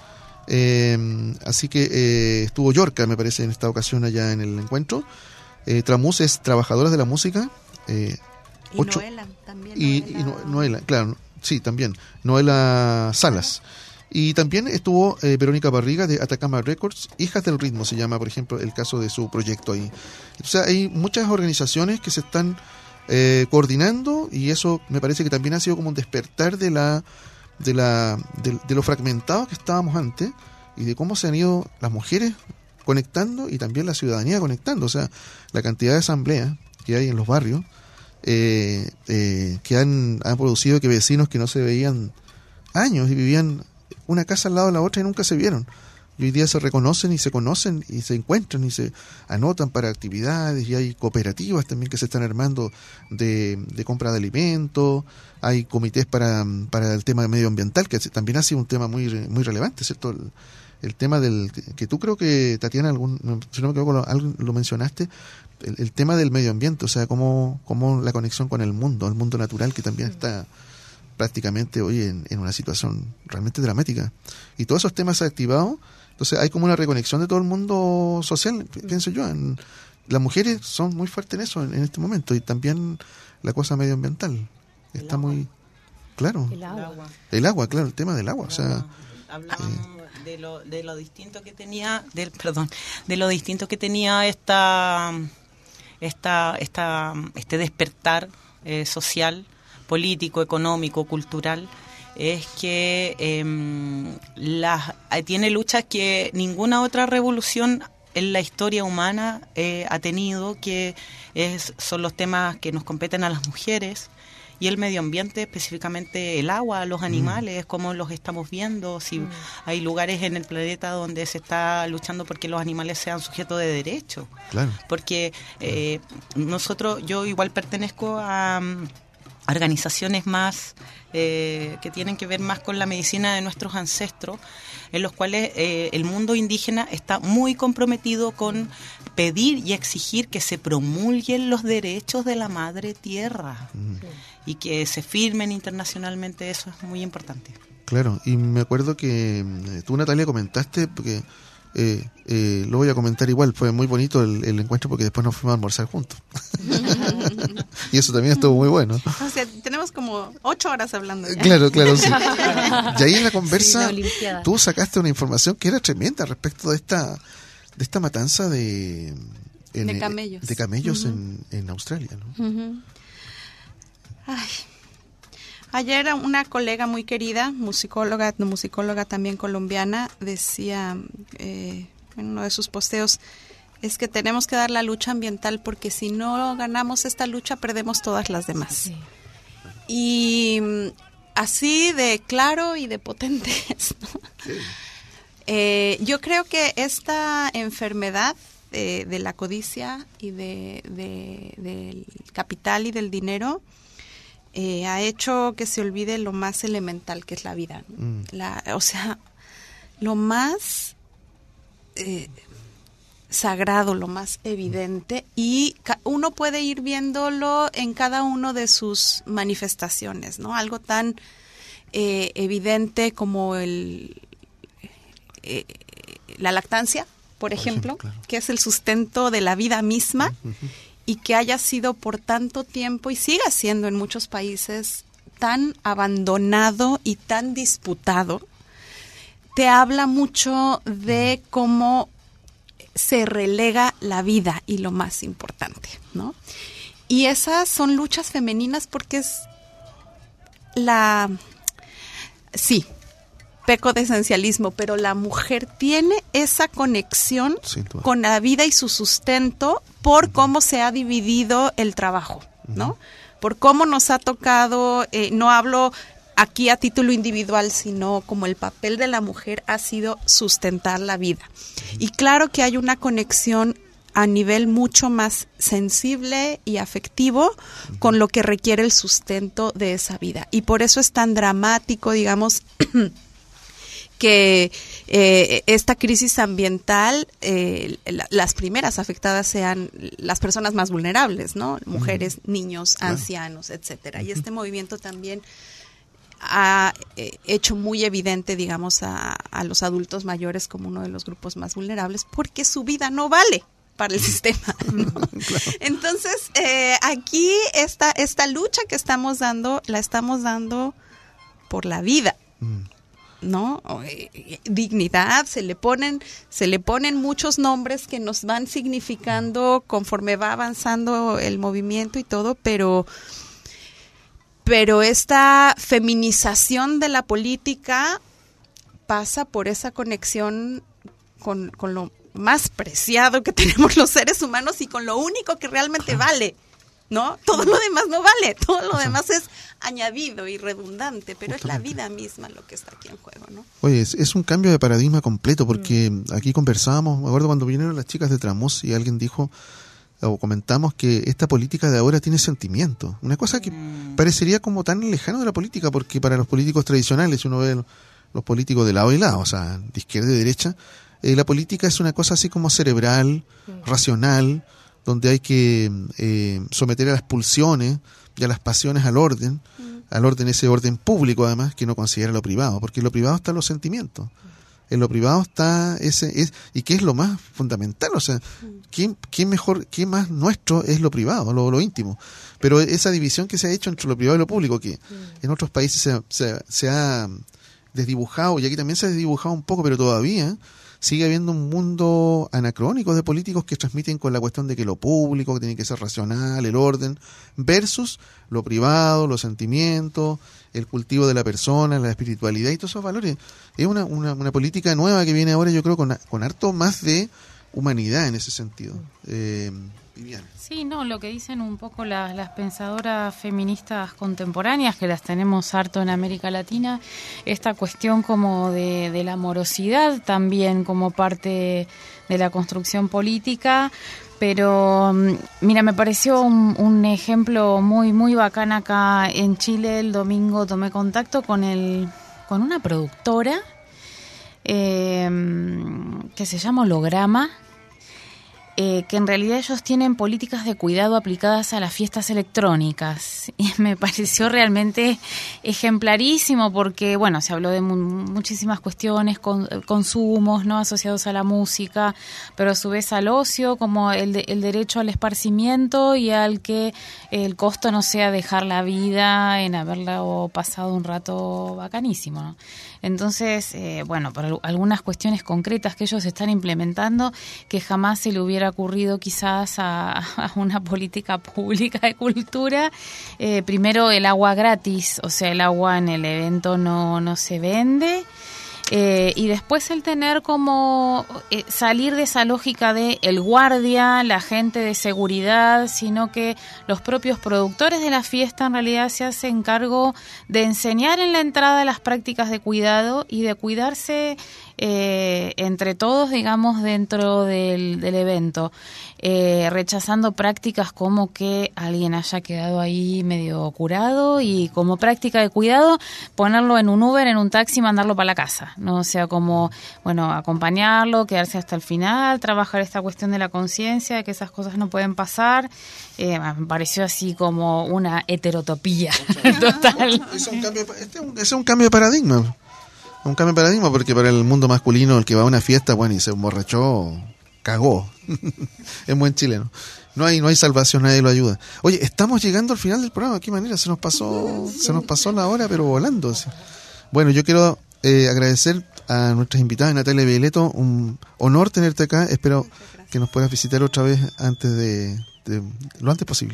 Eh, así que eh, estuvo Yorka, me parece, en esta ocasión allá en el encuentro. Eh, Tramus es Trabajadoras de la Música. Eh, y ocho, Noela también. Y, Noela. y no, Noela, claro, sí, también. Noela Salas. Y también estuvo eh, Verónica Barriga de Atacama Records, Hijas del Ritmo se llama, por ejemplo, el caso de su proyecto ahí. O sea, hay muchas organizaciones que se están eh, coordinando y eso me parece que también ha sido como un despertar de la de la de, de lo fragmentado que estábamos antes y de cómo se han ido las mujeres conectando y también la ciudadanía conectando. O sea, la cantidad de asambleas que hay en los barrios eh, eh, que han, han producido que vecinos que no se veían años y vivían una casa al lado de la otra y nunca se vieron. Y hoy día se reconocen y se conocen y se encuentran y se anotan para actividades y hay cooperativas también que se están armando de, de compra de alimentos, hay comités para, para el tema medioambiental, que también ha sido un tema muy muy relevante, ¿cierto? El, el tema del, que tú creo que, Tatiana, algún, si no me equivoco, lo, algo lo mencionaste, el, el tema del medio ambiente, o sea, cómo, cómo la conexión con el mundo, el mundo natural que también está prácticamente hoy en, en una situación realmente dramática. Y todos esos temas se han activado, entonces hay como una reconexión de todo el mundo social, pienso yo. En, las mujeres son muy fuertes en eso en, en este momento y también la cosa medioambiental está muy claro. El agua. El agua, claro, el tema del agua. El o sea, hablábamos eh, de lo de lo distinto que tenía, del perdón, de lo distinto que tenía esta esta esta este despertar eh, social, político, económico, cultural, es que eh, la, tiene luchas que ninguna otra revolución en la historia humana eh, ha tenido, que es, son los temas que nos competen a las mujeres y el medio ambiente, específicamente el agua, los animales, mm. cómo los estamos viendo, si mm. hay lugares en el planeta donde se está luchando porque los animales sean sujetos de derecho. Claro. Porque eh, nosotros, yo igual pertenezco a... organizaciones más eh, que tienen que ver más con la medicina de nuestros ancestros, en los cuales eh, el mundo indígena está muy comprometido con pedir y exigir que se promulguen los derechos de la madre tierra mm. y que se firmen internacionalmente. Eso es muy importante. Claro, y me acuerdo que eh, tú, Natalia, comentaste, porque eh, eh, lo voy a comentar igual, fue muy bonito el, el encuentro porque después nos fuimos a almorzar juntos. Y eso también estuvo muy bueno. O sea, tenemos como ocho horas hablando ya. Claro, claro, sí. Y ahí en la conversa Sí, la tú sacaste una información que era tremenda respecto de esta de esta matanza de en, de camellos, de camellos uh-huh. en, en Australia, ¿no? Uh-huh. Ay. Ayer una colega muy querida, musicóloga, musicóloga también colombiana, decía eh, en uno de sus posteos, es que tenemos que dar la lucha ambiental porque si no ganamos esta lucha perdemos todas las demás. Sí. Y así de claro y de potente es, ¿no? Sí. Eh, yo creo que esta enfermedad de, de la codicia y de, de, del capital y del dinero Eh, ha hecho que se olvide lo más elemental que es la vida. Mm. La, o sea, lo más eh, sagrado, lo más evidente, y ca- uno puede ir viéndolo en cada uno de sus manifestaciones, ¿no? Algo tan eh, evidente como el eh, la lactancia, por ejemplo, claro. que es el sustento de la vida misma. Uh-huh. Y que haya sido por tanto tiempo y siga siendo en muchos países tan abandonado y tan disputado, te habla mucho de cómo se relega la vida y lo más importante, ¿no? Y esas son luchas femeninas porque es la... Sí, peco de esencialismo, pero la mujer tiene esa conexión con la vida y su sustento por uh-huh. cómo se ha dividido el trabajo, ¿no? Uh-huh. Por cómo nos ha tocado, eh, no hablo aquí a título individual, sino como el papel de la mujer ha sido sustentar la vida. Uh-huh. Y claro que hay una conexión a nivel mucho más sensible y afectivo uh-huh. con lo que requiere el sustento de esa vida. Y por eso es tan dramático, digamos, que eh, esta crisis ambiental, eh, la, las primeras afectadas sean las personas más vulnerables, ¿no? Mujeres, uh-huh. niños, claro. ancianos, etcétera. Uh-huh. Y este movimiento también ha eh, hecho muy evidente, digamos, a, a los adultos mayores como uno de los grupos más vulnerables, porque su vida no vale para el sistema, ¿no? Claro. Entonces, eh, aquí esta, esta lucha que estamos dando, la estamos dando por la vida. Uh-huh. ¿no? Dignidad, se le ponen, se le ponen muchos nombres que nos van significando conforme va avanzando el movimiento y todo, pero, pero esta feminización de la política pasa por esa conexión con, con lo más preciado que tenemos los seres humanos y con lo único que realmente vale, ¿no? Todo lo demás no vale, todo lo demás es añadido y redundante, pero justamente es la vida misma lo que está aquí en juego, ¿no? Oye, es, es un cambio de paradigma completo, porque mm. aquí conversábamos, me acuerdo cuando vinieron las chicas de Tramos y alguien dijo, o comentamos que esta política de ahora tiene sentimiento, una cosa que mm. parecería como tan lejano de la política, porque para los políticos tradicionales, uno ve los, los políticos de lado y lado, o sea, de izquierda y derecha, eh, la política es una cosa así como cerebral, mm. racional, donde hay que eh, someter a las pulsiones y a las pasiones al orden, mm. al orden, ese orden público además, que no considera lo privado, porque en lo privado están los sentimientos, en lo privado está ese, es, y que es lo más fundamental, o sea, ¿quién, quién mejor, quién más nuestro es lo privado, lo, lo íntimo? Pero esa división que se ha hecho entre lo privado y lo público, que mm. en otros países se, se, se ha desdibujado, y aquí también se ha desdibujado un poco, pero todavía sigue habiendo un mundo anacrónico de políticos que transmiten con la cuestión de que lo público, que tiene que ser racional, el orden, versus lo privado, los sentimientos, el cultivo de la persona, la espiritualidad y todos esos valores. Es una, una, una política nueva que viene ahora, yo creo, con, con harto más de humanidad en ese sentido. Eh, Viviana. Sí, no, lo que dicen un poco las, las pensadoras feministas contemporáneas, que las tenemos harto en América Latina, esta cuestión como de, de la morosidad también como parte de la construcción política, Pero mira, me pareció un, un ejemplo muy muy bacán acá en Chile. El domingo tomé contacto con el con una productora eh, que se llama Holograma, eh, que en realidad ellos tienen políticas de cuidado aplicadas a las fiestas electrónicas, y me pareció realmente ejemplarísimo porque, bueno, se habló de mu- muchísimas cuestiones, con, consumos no asociados a la música, pero a su vez al ocio, como el, de, el derecho al esparcimiento y al que el costo no sea dejar la vida en haberla o pasado un rato bacanísimo, ¿no? Entonces, eh, bueno, por algunas cuestiones concretas que ellos están implementando que jamás se le hubiera ocurrido quizás a, a una política pública de cultura. Eh, primero, el agua gratis, o sea, el agua en el evento no, no se vende. Eh, y después el tener como eh, salir de esa lógica de el guardia, la gente de seguridad, sino que los propios productores de la fiesta en realidad se hacen cargo de enseñar en la entrada las prácticas de cuidado y de cuidarse eh, entre todos, digamos, dentro del, del evento, eh, rechazando prácticas como que alguien haya quedado ahí medio curado y como práctica de cuidado ponerlo en un Uber, en un taxi y mandarlo para la casa, ¿no? O sea, como, bueno, acompañarlo, quedarse hasta el final, trabajar esta cuestión de la conciencia, de que esas cosas no pueden pasar. Eh, me pareció así como una heterotopía total. Es un cambio, este es un, es un cambio de paradigma. Un cambio de paradigma porque para el mundo masculino el que va a una fiesta, bueno, y se emborrachó, cagó. Es buen chileno. No hay no hay salvación, nadie lo ayuda. Oye, estamos llegando al final del programa. ¿De qué manera? Se nos pasó se nos pasó la hora, pero volando. ¿Sí? Bueno, yo quiero eh, agradecer a nuestras invitadas, Natalia Violeta. Un honor tenerte acá. Espero que nos puedas visitar otra vez antes de, de lo antes posible.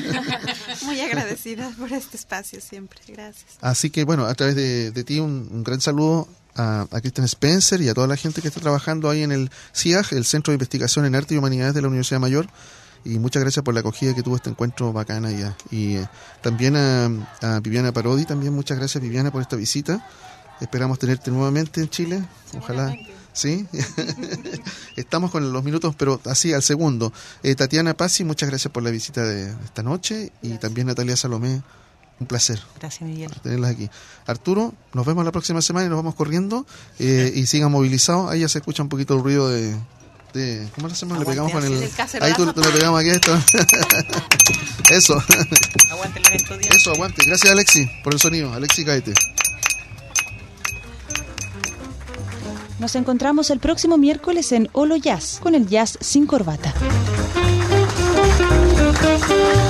Muy agradecida por este espacio siempre. Gracias. Así que, bueno, a través de, de ti un, un gran saludo a, a Cristian Spencer y a toda la gente que está trabajando ahí en el C I A G, el Centro de Investigación en Arte y Humanidades de la Universidad Mayor. Y muchas gracias por la acogida que tuvo este encuentro bacana ya. Y eh, también a, a Viviana Parodi, también muchas gracias, Viviana, por esta visita. Esperamos tenerte nuevamente en Chile. Ojalá. Sí. Estamos con los minutos, pero así al segundo. Eh, Tatiana Pazzi, muchas gracias por la visita de esta noche. Gracias. Y también Natalia Salomé, un placer. Gracias, Miguel. Tenerlas aquí. Arturo, nos vemos la próxima semana y nos vamos corriendo. Eh, y sigan movilizados. Ahí ya se escucha un poquito el ruido de... de ¿cómo lo hacemos? Le pegamos con el... Ahí tú, tú le pegamos aquí a esto. Eso. Aguante el estudio. Eso, aguante. Gracias, Alexi, por el sonido. Alexi, cáete. Nos encontramos el próximo miércoles en Holo Jazz, con el jazz sin corbata.